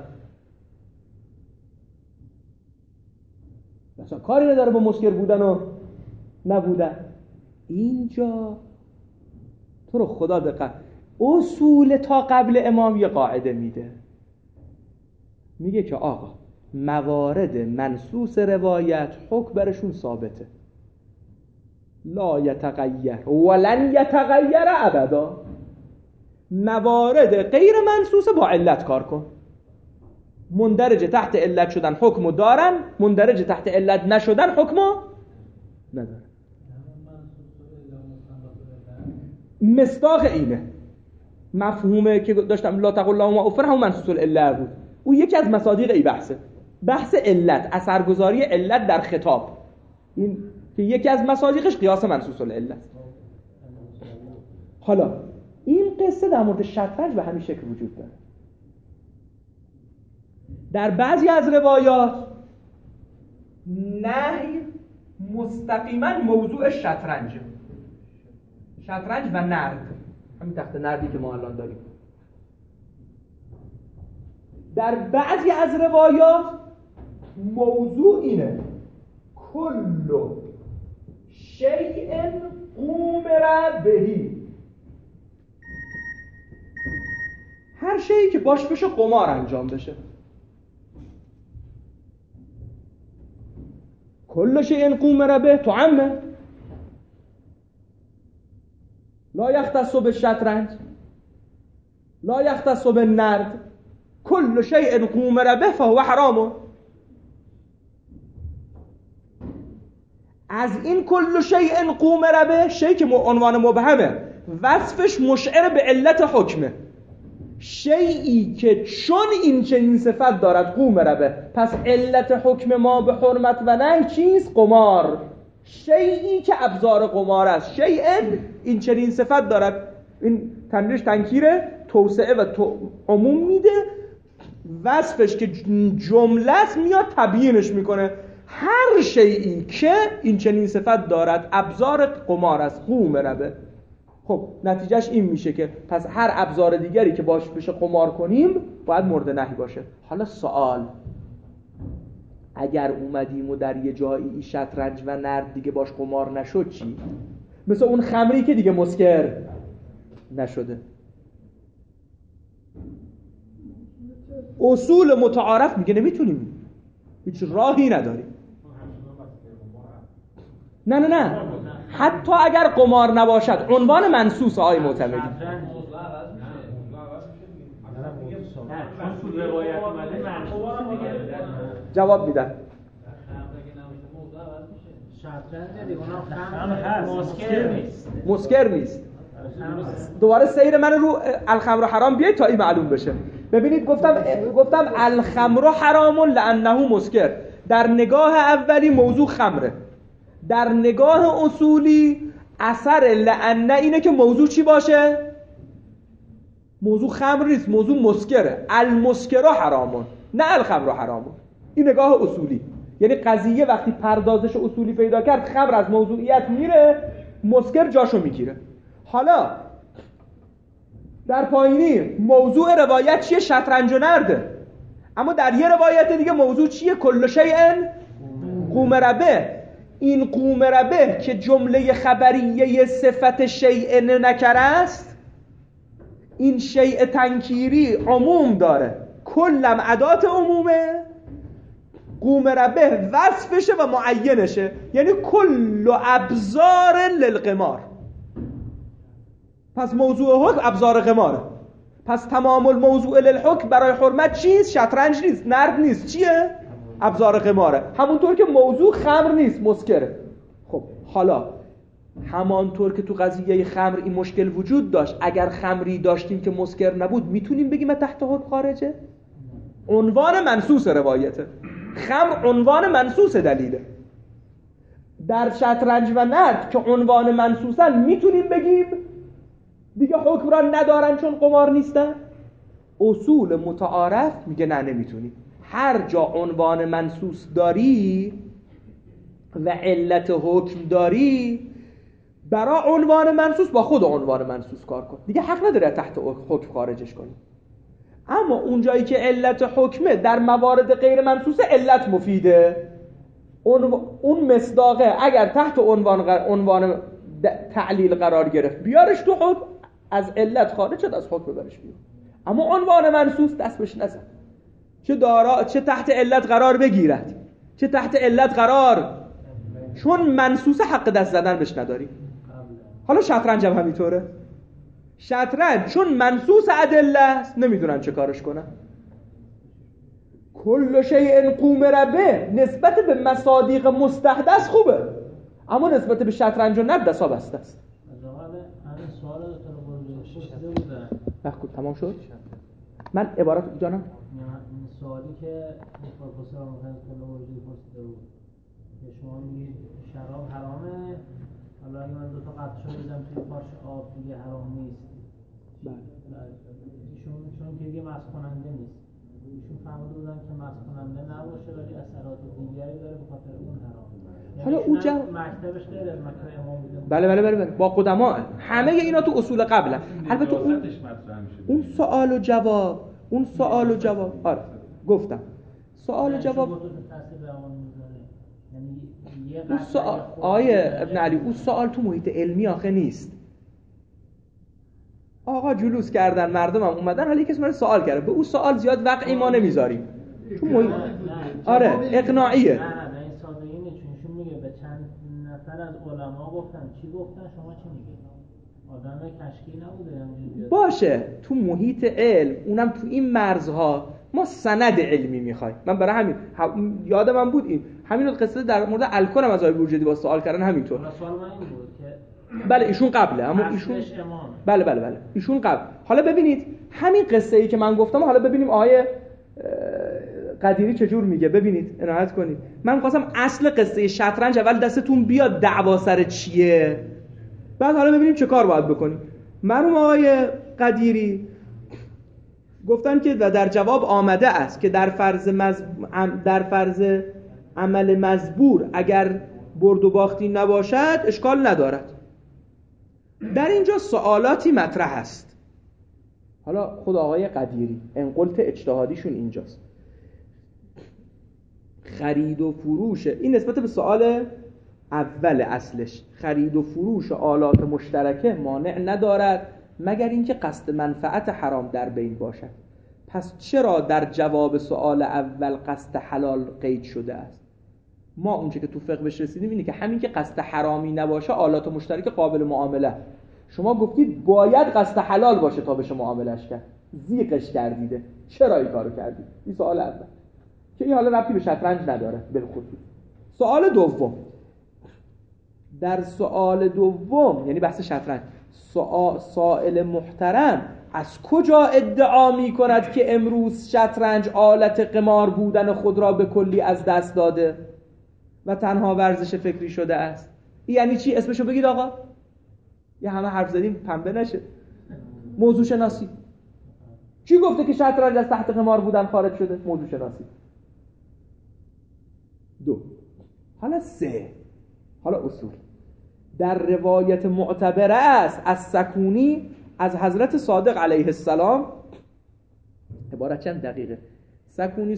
مثلا کاری نداره با مسکر بودن و نبودن. اینجا تو رو خدا دقت، اصول تا قبل امام یه قاعده میده، میگه که آقا موارد منصوص روایت حکم برشون ثابته، لا یتغیر ولن یتغیر ابدا. موارد غیر منصوص با علت کار کن. مندرج تحت علت شدن حکمو دارن، مندرج تحت علت نشدن حکمو ندارن. مصداق اینه مفهومه که داشتم لا تقل لهما اف هم منصوص العله بود. او یکی از مصادیق این بحث علت، اثرگذاری علت در خطاب، این که یکی از مصادیقش قیاس منصوص العله است. حالا این قصه در مورد شطرنج به همین شکل وجود داره. در بعضی از روایات نهی مستقیما موضوع شطرنج و نرد، همین تخت نردی که ما الان داریم. در بعضی از روایات موضوع اینه کل شیء قومر بهی، هر شیئی که باش بشه قمار انجام بشه. کل شیء قومر به تعمم، لا یختص بالشطرنج لا یختص بالنرد، کل شیء قومر به فهو حرام. از این کل شیء قومر به، شیء که عنوان مبهمه، وصفش مشعر به علت حکمه، شیئی که چون این چنین صفت دارد قومر به، پس علت حکم ما به حرمت و نهی چیست؟ قمار. شیئی که ابزار قمار است، شیء این چنین صفت دارد. این تنویرش تنکیره، توسعه و عموم میده، وصفش که جمله است میاد تبیینش میکنه. هر شیئی که این چنین صفت دارد ابزار قمار است، قومر به. خب نتیجهش این میشه که پس هر ابزار دیگری که باش بشه قمار کنیم باید مورد نهی باشه. حالا سوال، اگر اومدیم و در یه جایی شطرنج و نرد دیگه باش قمار نشد چی؟ مثل اون خمری که دیگه مسکر نشده. اصول متعارف میگه نمیتونیم، هیچ راهی نداریم. نه حتی اگر قمار نباشد عنوان منصوص آقای معتمدی جواب میدن. مسکر نیست. دوباره سیر من رو الخمر حرام بیاید تا این معلوم بشه. ببینید گفتم الخمر حرام لانه مسکر. در نگاه اولی موضوع خمره، در نگاه اصولی اثر لانه اینه که موضوع چی باشه؟ موضوع خمر نیست، موضوع مسکره. المسکر حرامون نه الخمر حرامون. این نگاه اصولی، یعنی قضیه وقتی پردازش اصولی پیدا کرد خمر از موضوعیت میره، مسکر جاشو میگیره. حالا در پایینی موضوع روایت چیه؟ شطرنج و نرده. اما در یه روایت دیگه موضوع چیه؟ کل شیء قوم ربه. این قوم ربه که جمله خبریه صفت شیء نکره است، این شیء تنکیری عموم داره، کلم عدات عمومه، قوم ربه وصفشه و معینشه، یعنی کل ابزار للقمار. پس موضوع حکم ابزار قماره. پس تمام الموضوع للحکم برای حرمت چیست؟ شطرنج نیست، نرد نیست، چیه؟ ابزار قماره. همونطور که موضوع خمر نیست، مسکره. خب حالا همانطور که تو قضیه خمر این مشکل وجود داشت، اگر خمری داشتیم که مسکر نبود میتونیم بگیم تحت حکم خارجه؟ عنوان منصوص روایته. خمر عنوان منصوص دلیله. در شطرنج و نرد که عنوان منصوصن میتونیم بگیم دیگه حکم را ندارن چون قمار نیستن؟ اصول متعارف میگه نه نمیتونی. هر جا عنوان منصوص داری و علت حکم داری، برای عنوان منصوص با خود عنوان منصوص کار کن، دیگه حق نداره تحت حکم خارجش کنی. اما اون جایی که علت حکمه، در موارد غیر منصوصه علت مفیده، اون مصداقه اگر تحت عنوان تعلیل قرار گرفت بیارش تو حکم، از علت خارج شد از حکم ببرش بیرون. اما عنوان منصوص دست بهش نزن، چه تحت علت قرار بگیرد چه تحت علت قرار، چون منصوص حق دست زدن بهش نداری. حالا شطرنج هم همینطوره. شطرنج چون منصوص ادله است نمیدونن چه کارش کنن. کل شیء قوم ربه نسبت به مصادیق مستحدث خوبه، اما نسبت به شطرنج و نرد دستا بسته است. همین سوال رو پرسیده بودن. بخود تمام شد؟ من عبارت جانم این سوالی که پروفسور آموزش کلا موجودی پرسیده بود که شما میگید شراب حرامه، حالا اگه من 2 تا قطره بزنم توی پاش آب دیگه حرام نیست. بله. ایشون چون که دیگه مست کننده نیست، ایشون فهمیده بودن که مست کننده نباشه ولی اثرات دیگری داره به خاطر اون حرامه. حالا او مکتبش غیر از مکتب امام بوده. بله با قدما همه اینا تو اصول قبله. البته اون سوال و جواب آره گفتم سوال و جواب اون سوال آیه ابن علی، اون سوال تو محیط علمی آخه نیست. آقا جلوس کردن، مردم هم اومدن، حالا کسی من سوال کرده، به اون سوال زیاد وقعی ما نمیذاریم چون محیط آره اقناعیه. نفر از علما گفتن چی گفتن، شما چی میگید؟ آدم کشکی نبوده همینجوری باشه. تو محیط علم اونم تو این مرزها ما سند علمی میخوایم. من برای همین یادم من بود این همین قصه در مورد الکل هم از آقای بورجدی با سوال کردن همینطور. سوال من این بود که بله ایشون قبله، اما ایشون بله ایشون قبل. حالا ببینید همین قصه ای که من گفتم، حالا ببینیم آقای قدیری چجور میگه. ببینید عنایت کنید، من می‌خواستم اصل قصه شطرنج اول دستتون بیاد دعوا سر چیه، بعد حالا ببینیم چه کار باید بکنیم. مرحوم آقای قدیری گفتن که و در جواب آمده است که در فرض عمل مزبور اگر برد و باختی نباشد اشکال ندارد. در اینجا سوالاتی مطرح است. حالا خود آقای قدیری انقلت اجتهادیشون اینجاست. خرید و فروش، این نسبت به سوال اول اصلش، خرید و فروش آلات مشترکه مانع ندارد مگر اینکه قصد منفعت حرام در بین باشد. پس چرا در جواب سوال اول قصد حلال قید شده است؟ ما اونچه که تو فقه بهش رسیدیم اینه که همین که قصد حرامی نباشه آلات مشترک قابل معامله. شما گفتید باید قصد حلال باشه تا بشه معاملش کرد، زیقش کردیده. چرا این کارو کردید؟ این سوال اول که این حالا ربطی به شطرنج نداره بالخصوص. سوال دوم، در سوال دوم یعنی بحث شطرنج، سائل محترم از کجا ادعا می کند که امروز شطرنج آلت قمار بودن خود را به کلی از دست داده و تنها ورزش فکری شده است؟ یعنی چی؟ اسمشو بگید آقا. یه همه حرف زدیم پنبه نشه. موضوع شناسی. کی گفته که شطرنج از تحت قمار بودن خارج شده؟ موضوع شناسی. 2. حالا 3. حالا اصول. در روایت معتبره است از سکونی از حضرت صادق علیه السلام، عبارت چند دقیقه، سکونی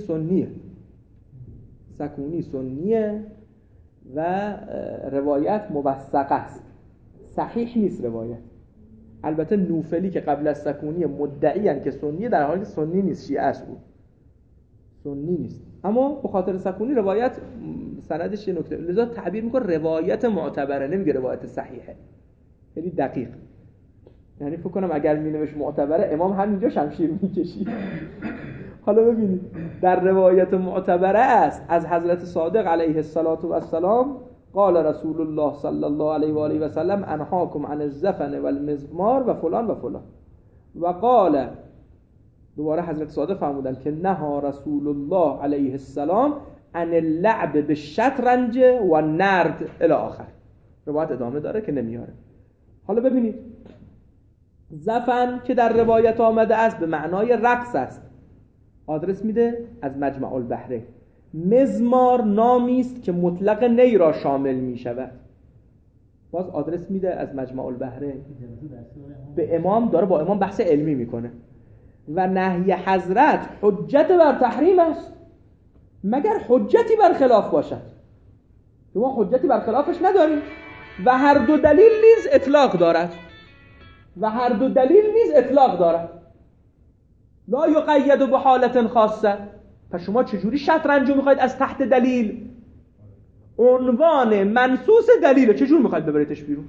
سنیه و روایت موثقه است، صحیح نیست روایت. البته نوفلی که قبل از سکونی مدعیان که سنیه، در حالی که سنی نیست، شیعه است، او سنی نیست، اما به خاطر سکونی روایت سندش یه نکته، لذا تعبیر میکنه روایت معتبره، نمیگه روایت صحیحه. خیلی دقیق. یعنی فکر کنم اگر مینوشت معتبره امام همینجا شمشیر میکشید. حالا ببینید در روایت معتبره است از حضرت صادق علیه السلام قال رسول الله صلی الله علیه و آله و سلم انهاکم عن الزفن والمزمار و فلان و فلان. و قال، دوباره حضرت صادق فرمودند که نهى رسول الله علیه السلام عن اللعب بالشطرنج و نرد الی آخر. روایت ادامه داره که نمیاره. حالا ببینید زفن که در روایت آمده است به معنای رقص است، آدرس میده از مجمع البحرین. مزمار نامی است که مطلق نی را شامل می شود، باز آدرس میده از مجمع البحرین. به امام داره با امام بحث علمی میکنه. و نهی حضرت حجت بر تحریم است مگر حجتی بر خلاف باشد، که ما حجتی بر خلافش نداریم. و هر دو دلیل نیز اطلاق دارد. لا یقید به حالت خاصه. پس شما چجوری شطرنجو میخواید از تحت دلیل، عنوان منصوص دلیله، چجور میخواید ببریدش بیرون؟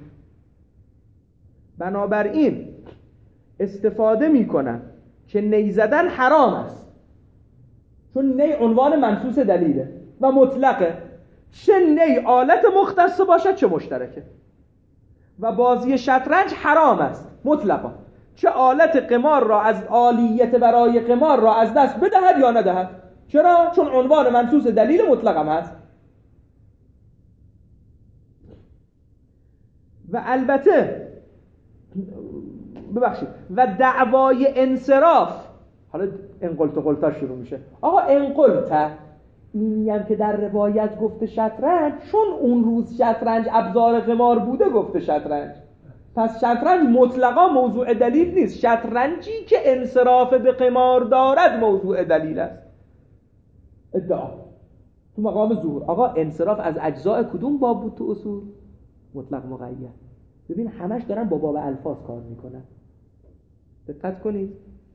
بنابراین استفاده میکنن که نی زدن حرام است، چون نی عنوان منصوص دلیله و مطلقه، چه نی آلت مختص باشد چه مشترکه. و بازی شطرنج حرام است مطلقا، چه آلت قمار را از آلیت برای قمار را از دست بدهد یا ندهد. چرا؟ چون عنوان منصوص دلیل مطلق هم هست. و البته و دعوای انصراف، حالا انقلتا شروع میشه. آقا انقلتا اینی هم که در روایت گفته شطرنج، چون اون روز شطرنج ابزار قمار بوده گفته شطرنج، پس شطرنج مطلقا موضوع دلیل نیست. شطرنجی که انصراف به قمار دارد موضوع دلیل است. ادعا تو مقام ظهور. آقا انصراف از اجزاء کدوم باب بود تو اصول؟ مطلق مقید. ببین همش دارن با باب الفاظ کار میکنن، دقت کنید.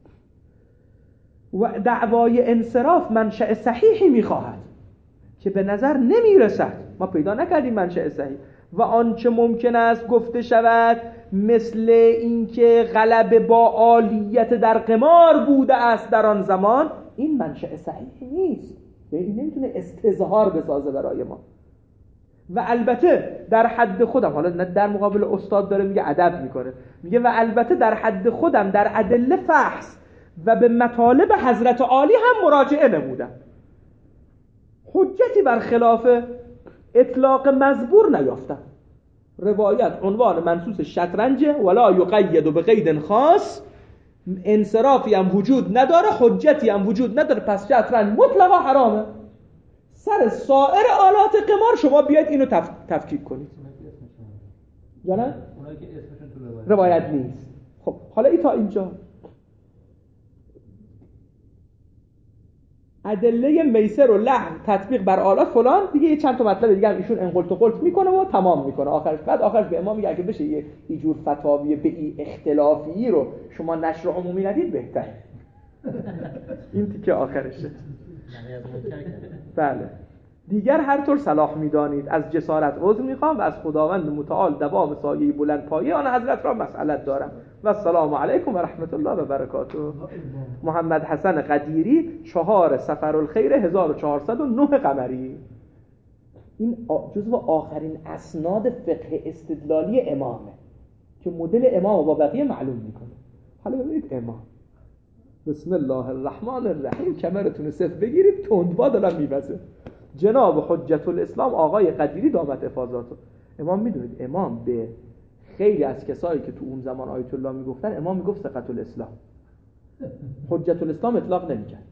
و دعوای انصراف منشأ صحیحی میخواهد که به نظر نمیرسد، ما پیدا نکردیم منشأ صحیح. و آنچه ممکن است گفته شود مثل اینکه غلبه با عالیت در قمار بوده است در آن زمان، این منشأ صحیحی نیست، این نمیتونه استظهار بسازه برای ما. و البته در حد خودم، حالا نه در مقابل استاد داره میگه ادب میکنه، میگه و البته در حد خودم در ادله فحص و به مطالب حضرت عالی هم مراجعه نمودم، حجتی بر خلاف اطلاق مزبور نیافتم. روایت عنوان منصوص شطرنج ولا یقید به قید خاص، انصرافی هم وجود نداره، حجتی هم وجود نداره، پس شطرنج مطلقا حرامه. سر سایر آلات قمار شما بیاید اینو تفکیک کنید. جانم؟ اونایی که اسمشون تو روایت نیست. خب حالا ای تا اینجا ادله میسر و لحن تطبیق بر آلات فلان دیگه، یه چند تا مطلب دیگه هم ایشون انقلت و قلت میکنه و تمام میکنه. آخرش به امام میگه اگه بشه یه اینجور فتاوی به این اختلافی رو شما نشر عمومی ندید بهتر. این تیکه آخرشه. بله. دیگر هر طور صلاح میدانید از جسارت عذر میخوام و از خداوند متعال دوام سایه بلند پایه آن حضرت را مسئلت دارم و السلام علیکم و رحمت الله و برکاته. محمد حسن قدیری 4 صفرالخیر 1409 قمری. این جزو آخرین اسناد فقه استدلالی امامه که مدل امام با بقیه معلوم میکنه. حالا ببینید امام بسم الله الرحمن الرحیم کمرتون صف بگیرید تندباد الان میبزه. جناب حجت الاسلام آقای قدیری دامت افاضاتو. امام میدونید امام به خیلی از کسایی که تو اون زمان آیت الله میگفتن امام میگفت ثقة الاسلام. حجت الاسلام اطلاق نمیکرد.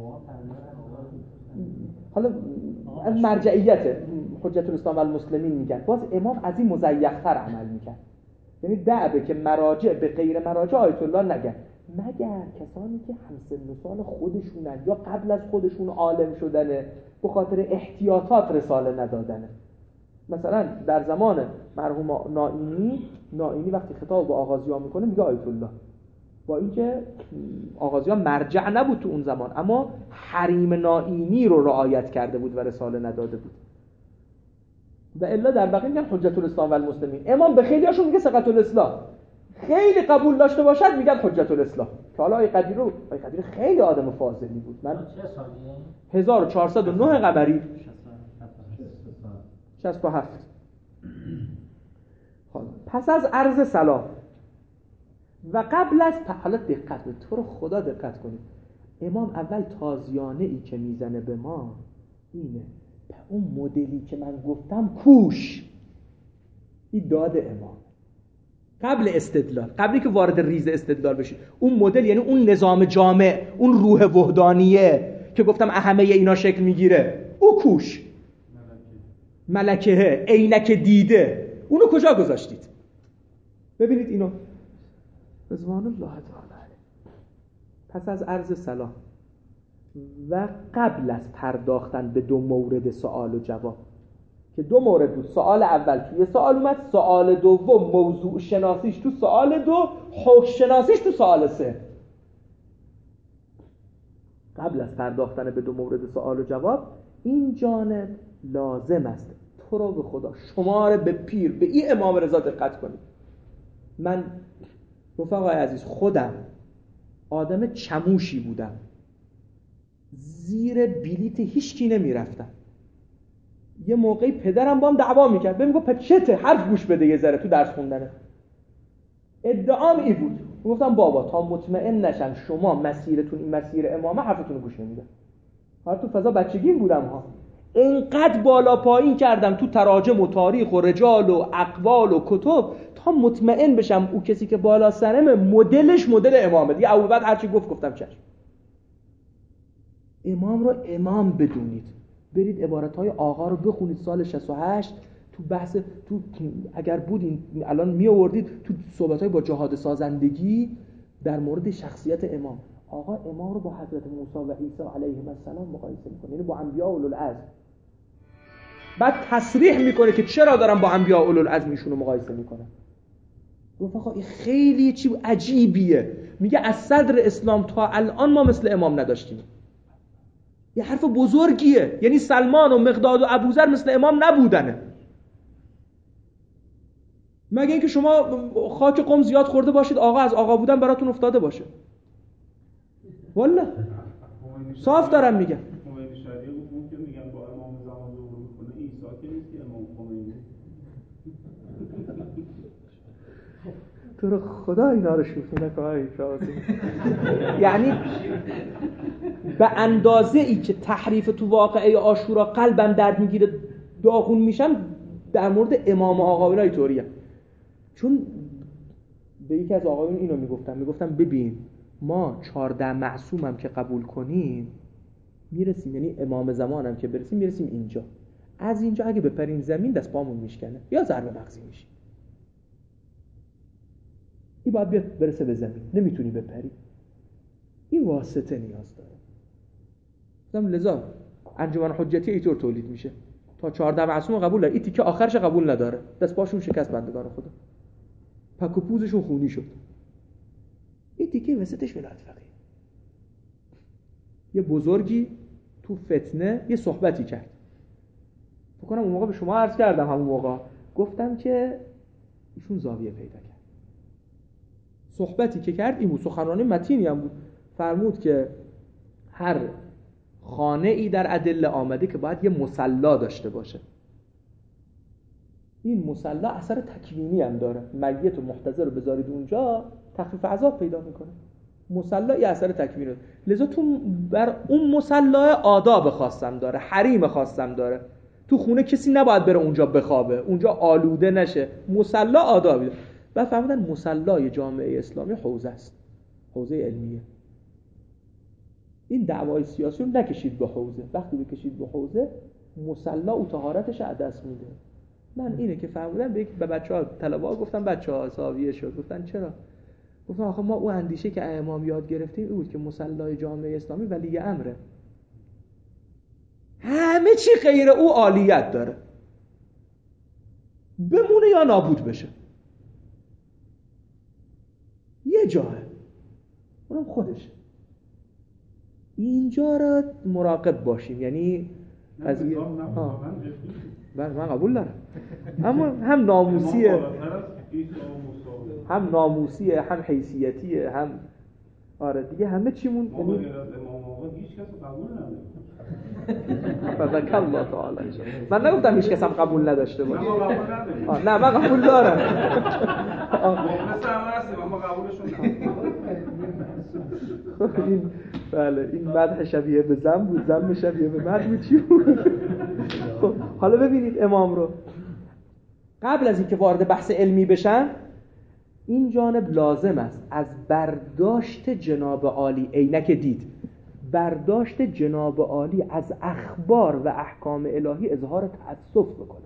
حالا از مرجعیت حجت الاسلام و المسلمین میگن. باز امام از این مزیق‌تر عمل میکرد. یعنی دعبه که مراجع به غیر مراجع آیت الله نگن، مگر کسانی که همسن و سال خودشونن یا قبل از خودشون عالم شدنه به خاطر احتیاطات رساله ندادنه. مثلا در زمان مرحوم نائینی وقتی خطاب به آغازیان میکنه میگه آیت الله، با اینکه آغازیان مرجع نبود تو اون زمان اما حریم نائینی رو رعایت کرده بود و رساله نداده بود. و الا در بقیه میگن حجت الاسلام و المسلمین. امام به خیلی هاشون میگه ثقة الاسلام، خیلی قبول داشته باشد میگن حجت الاسلام. که حالا آقای قدیری خیلی آدم فاضلی بود. من چه سالیه؟ 1409 قمری 67. پس از عرض سلام و قبل از حالا دقت کنید، تو رو خدا دقت کنید. امام اول تازیانه ای که میزنه به ما اینه، به اون مدلی که من گفتم کوش. این داد امام قبل استدلال، قبلی که وارد ریز استدلال بشید. اون مدل یعنی اون نظام جامع، اون روح وحدانیه که گفتم همه اینا شکل میگیره، او کوش ملکه عینک دیده، اونو کجا گذاشتید؟ ببینید اینو رضوان الله تعالی. پس از عرض سلام و قبل از پرداختن به 2 مورد سوال و جواب که 2 مورد بود. سوال اول توی سوال اومد، سوال دوم موضوع شناسیش تو سوال 2، حکم شناسیش تو سوال 3. قبل از پرداختن به 2 مورد سوال و جواب این جانب لازم است تو رو به خدا شماره به پیر به این امام رضا دقت کنید. من رفقای عزیز خودم آدم چموشی بودم، زیر بلیت هیچکی نمیرفتم. یه موقعی پدرم با هم دعوا میکرد، بهم میگفت چته حرف گوش بده یه ذره تو درس خوندنه. ادعام این بود، گفتم بابا تا مطمئن نشم شما مسیرتون این مسیر امامه حرفتون رو گوش نمیدم. حالا تو فضا بچگیم بودم ها، اینقدر بالا پایین کردم تو تراجم و تاریخ و رجال و اقوال و کتب تا مطمئن بشم او کسی که بالا سرمه مدلش مدل امامه. دیگه ابوبکر هرچی گفتم چشم. امام رو امام بدونید. برید عبارتهای آقا رو بخونید سال 68 تو بحث تو اگر بود الان می آوردید تو صحبت‌های با جهاد سازندگی در مورد شخصیت امام. آقا امام رو با حضرت موسی و عیسی علیهم السلام مقایسه میکنه، یعنی با انبیاء اولوالعزم. بعد تصریح میکنه که چرا دارم با انبیاء اولوالعزم ایشون رو مقایسه میکنم. رفقا این خیلی چیز عجیبیه. میگه از صدر اسلام تا الان ما مثل امام نداشتیم. یه حرف بزرگیه، یعنی سلمان و مقداد و ابوذر مثل امام نبودنه. مگه اینکه شما خاک قم زیاد خورده باشید آقا از آقا بودن براتون افتاده باشه. والله صاف دارم میگم. خمینی شریعه بود که میگن با امام زمان ظهور میکنه، عیسی که نیست که امام خمینی. تو رو خدا اینا رو شوخی نکنی شاید. یعنی به اندازه ای که تحریف تو واقعه عاشورا قلبم درد میگیره داغون میشم در مورد امام آقایون اینطوریه. چون به یکی از آقایون اینو میگفتم ببین ما 14 معصومم که قبول کنیم میرسیم، یعنی امام زمانم که برسیم میرسیم اینجا، از اینجا اگه بپریم زمین دست پامون میشکنه یا ضربه مغزی میشیم. این باید بیاد برسه به زمین، نمیتونی بپری، این واسطه نیاز داره. گفتم لذا انجمن حجتی اینطور تولید میشه، تا 14 معصوم قبول داره، این تیکه آخرش قبول نداره، دست پاشون شکست بندگان خدا، پک و پوزشون خونی شد، این تیکه وسطش ولایت فقیه. یه بزرگی تو فتنه یه صحبتی کرد، فکر کنم اون موقع به شما عرض کردم، همون موقع گفتم که ایشون زاویه پیدا کرد. صحبتی که کرد این بود، سخنرانی متینی هم بود، فرمود که هر خانه ای در ادله آمده که باید یه مصلا داشته باشه. این مصلا اثر تکوینی هم داره، میت و محتضر رو بذارید اونجا تخفیف عذاب پیدا میکنه. مصلا یه اثر تکوینی داره، لذا تو بر اون مصلا آداب خاصم داره، حریم خاصم داره. تو خونه کسی نباید بره اونجا بخوابه، اونجا آلوده نشه، مصلا آدابی داره. بعد فهمیدن مصلای جامعه اسلامی حوزه است، حوزه علمیه. این دعوای سیاسی رو نکشید به حوزه، وقتی بکشید به حوزه مصلا او طهارتش از دست میده. من اینه که فهمیدم، به بچه‌ها طلبه‌ها گفتم، بچه‌ها زاویه شد، گفتن چرا؟ گفتم آخه ما اون اندیشه که امام یاد گرفتیم این بود که مصلای جامعه اسلامی ولی امره، همه چی غیر او عالیت داره، بمونه یا نابود بشه. یه جاه اونم خودشه. اینجا را مراقب باشیم، یعنی از من قبول دارم، اما هم ناموسیه، هم ناموسیه، هم حیثیتیه، هم آره دیگه همه چیمون. ما بغیر از امام آقا هیچ کس قبول نداره. فذکر الله تعالی. من نگفتم هیچ کس هم قبول نداشته باشه. ما قبول نداریم. نه من قبول دارم. مخلص هم هستیم اما قبولشون نداریم. بله این مدح شبیه به ذم بود، ذم شبیه به مدح بود. چی بود؟ حالا ببینید امام رو قبل از اینکه وارد بحث علمی بشن، این جانب لازم است از برداشت جناب عالی، عینک دید، برداشت جناب عالی از اخبار و احکام الهی اظهار تأسف بکنه.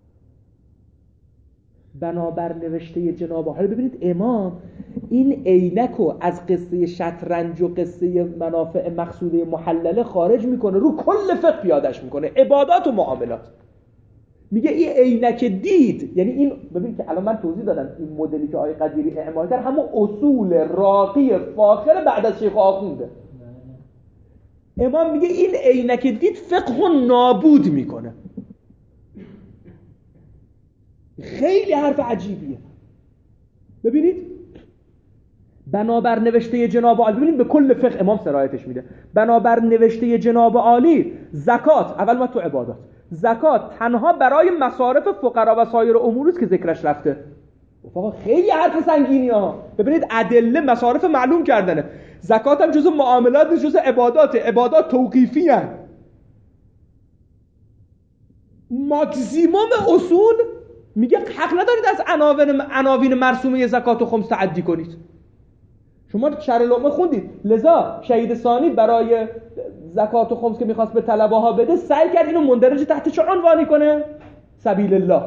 بنابر نوشته جناب عالی، ببینید امام این عینک رو از قصه شطرنج و قصه منافع مقصوده محلله خارج میکنه، رو کل فقه پیادش میکنه، عبادات و معاملات. میگه این عینک دید، یعنی این ببین که الان من توضیح دادم این مدلی که آقای قدیری اعمال کرد همون اصول راقی فاخر بعد از شیخ آخونده. امام میگه این عینک دید فقه نابود میکنه. خیلی حرف عجیبیه. ببینید بنابر نوشته جناب عالی، ببینید به کل فقه امام سرایتش میده. بنابر نوشته جناب عالی زکات، اول ما تو عبادات، زکات تنها برای مصارف فقرا و سایر امور است که ذکرش رفته. آقا خیلی حرف سنگینی ها. ببینید ادله مصارف معلوم کردنه. زکات هم جزء معاملات نیست، جزء عباداته. عبادات توقیفی هستند. ماکسیموم اصول میگه حق ندارید از عناوین مرسومه زکات و خمس تعدی کنید. شما شرح لقمه خوندید، لذا شهید ثانی برای زکات و خمس که میخواست به طلبه ها بده سعی کرد اینو مندرج تحت چه عنوانی کنه؟ سبیل الله.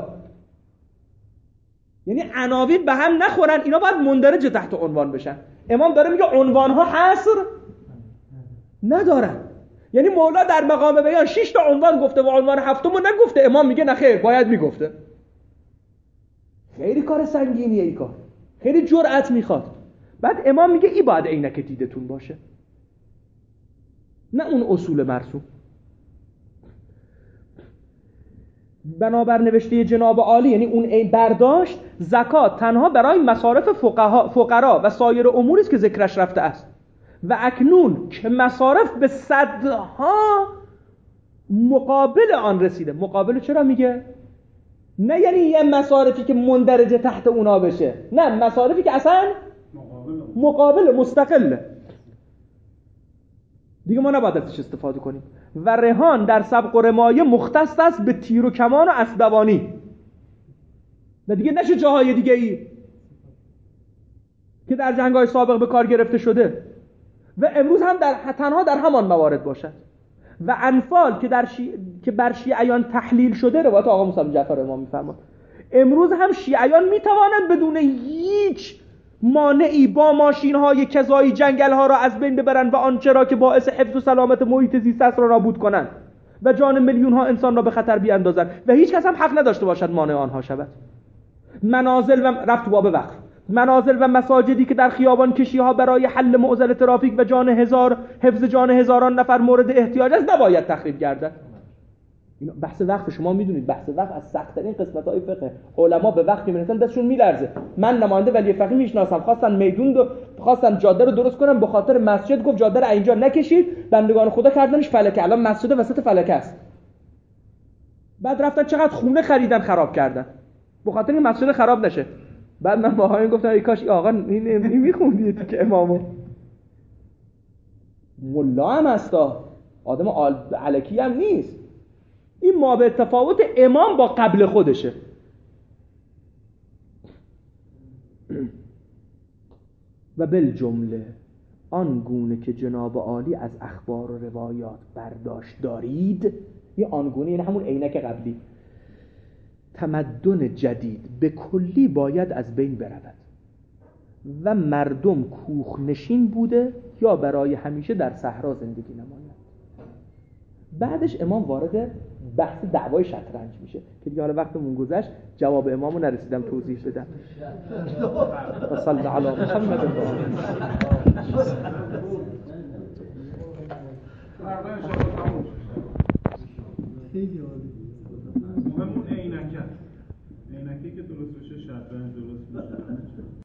یعنی عناوین به هم نخورن، اینا باید مندرج تحت عنوان بشن. امام داره میگه عنوان ها حصر ندارن. یعنی مولا در مقام بیان 6 تا عنوان گفته و عنوان هفتمو نگفته. امام میگه نه خیر، باید میگفته. خیلی کار سنگینیه این کار، خیلی جرأت میخواد. بعد امام میگه این باید عینک دیدتون باشه، نه اون اصول مرسوم. بنابر نوشته جناب عالی، یعنی اون برداشت زکات تنها برای مصارف فقرا و سایر اموری است که ذکرش رفته است و اکنون که مصارف به صدها مقابل آن رسیده. مقابل چرا میگه؟ نه یعنی یه مصارفی که مندرجه تحت اونا بشه، نه مصارفی که اصلا مقابل مستقله دیگه، ما نباید ازش استفاده کنیم. و رهان در سبق و رمایه مختص است به تیر و کمان و اسبوانی، و دیگه نشه جاهای دیگه ای که در جنگ‌های سابق به کار گرفته شده و امروز هم تنها در همان موارد باشد. و انفال که بر شیعیان تحلیل شده، روایت آقا موسی بن جعفر امام می‌فرماد امروز هم شیعیان میتوانند بدون هیچ مانعی با ماشین‌های کذایی جنگل‌ها را از بین ببرند و آنچه را که باعث حفظ و سلامت محیط زیست است را نابود کنند و جان میلیون‌ها انسان را به خطر بیاندازند و هیچ کس هم حق نداشته باشد مانع آنها شود. منازل و رفت باب وقت، منازل و مساجدی که در خیابان کشی‌ها برای حل معضل ترافیک و حفظ جان هزاران نفر مورد احتیاج است نباید تخریب گردد. این بحث وقت، شما میدونید بحث وقت از سخت‌ترین قسمت‌های فقه. علما به وقت می‌رسن دستشون میلرزه. من نماینده ولی فقیه میشناسم، خواستن جاده رو درست کنن، به خاطر مسجد گفت جاده رو اینجا نکشید، بندگان خدا کردنش فلکه، الان مسجد وسط فلکه است. بعد رفتن چقدر خونه خریدن خراب کردن به خاطر این مسجد خراب نشه. بعد من با همین گفتم ای کاش آقا این میخوندید که امامو ملا هم هستا، آدم الکی هم نیست. این ما به تفاوت امام با قبل خودشه. و بالجمله آن گونه که جناب عالی از اخبار و روایات برداشت دارید، یه آنگونه یعنی همون عینک قبلی، تمدن جدید به کلی باید از بین برود و مردم کوخنشین بوده یا برای همیشه در صحرا زندگی نمایند. بعدش امام وارد بحث دعوای شطرنج میشه که دیگه حالا وقتمون گذشت، جواب امامو نرسیدم توضیح بدم. صلی علی محمد. مهم اون عینکه که درست بشه شطرنج درست میشه.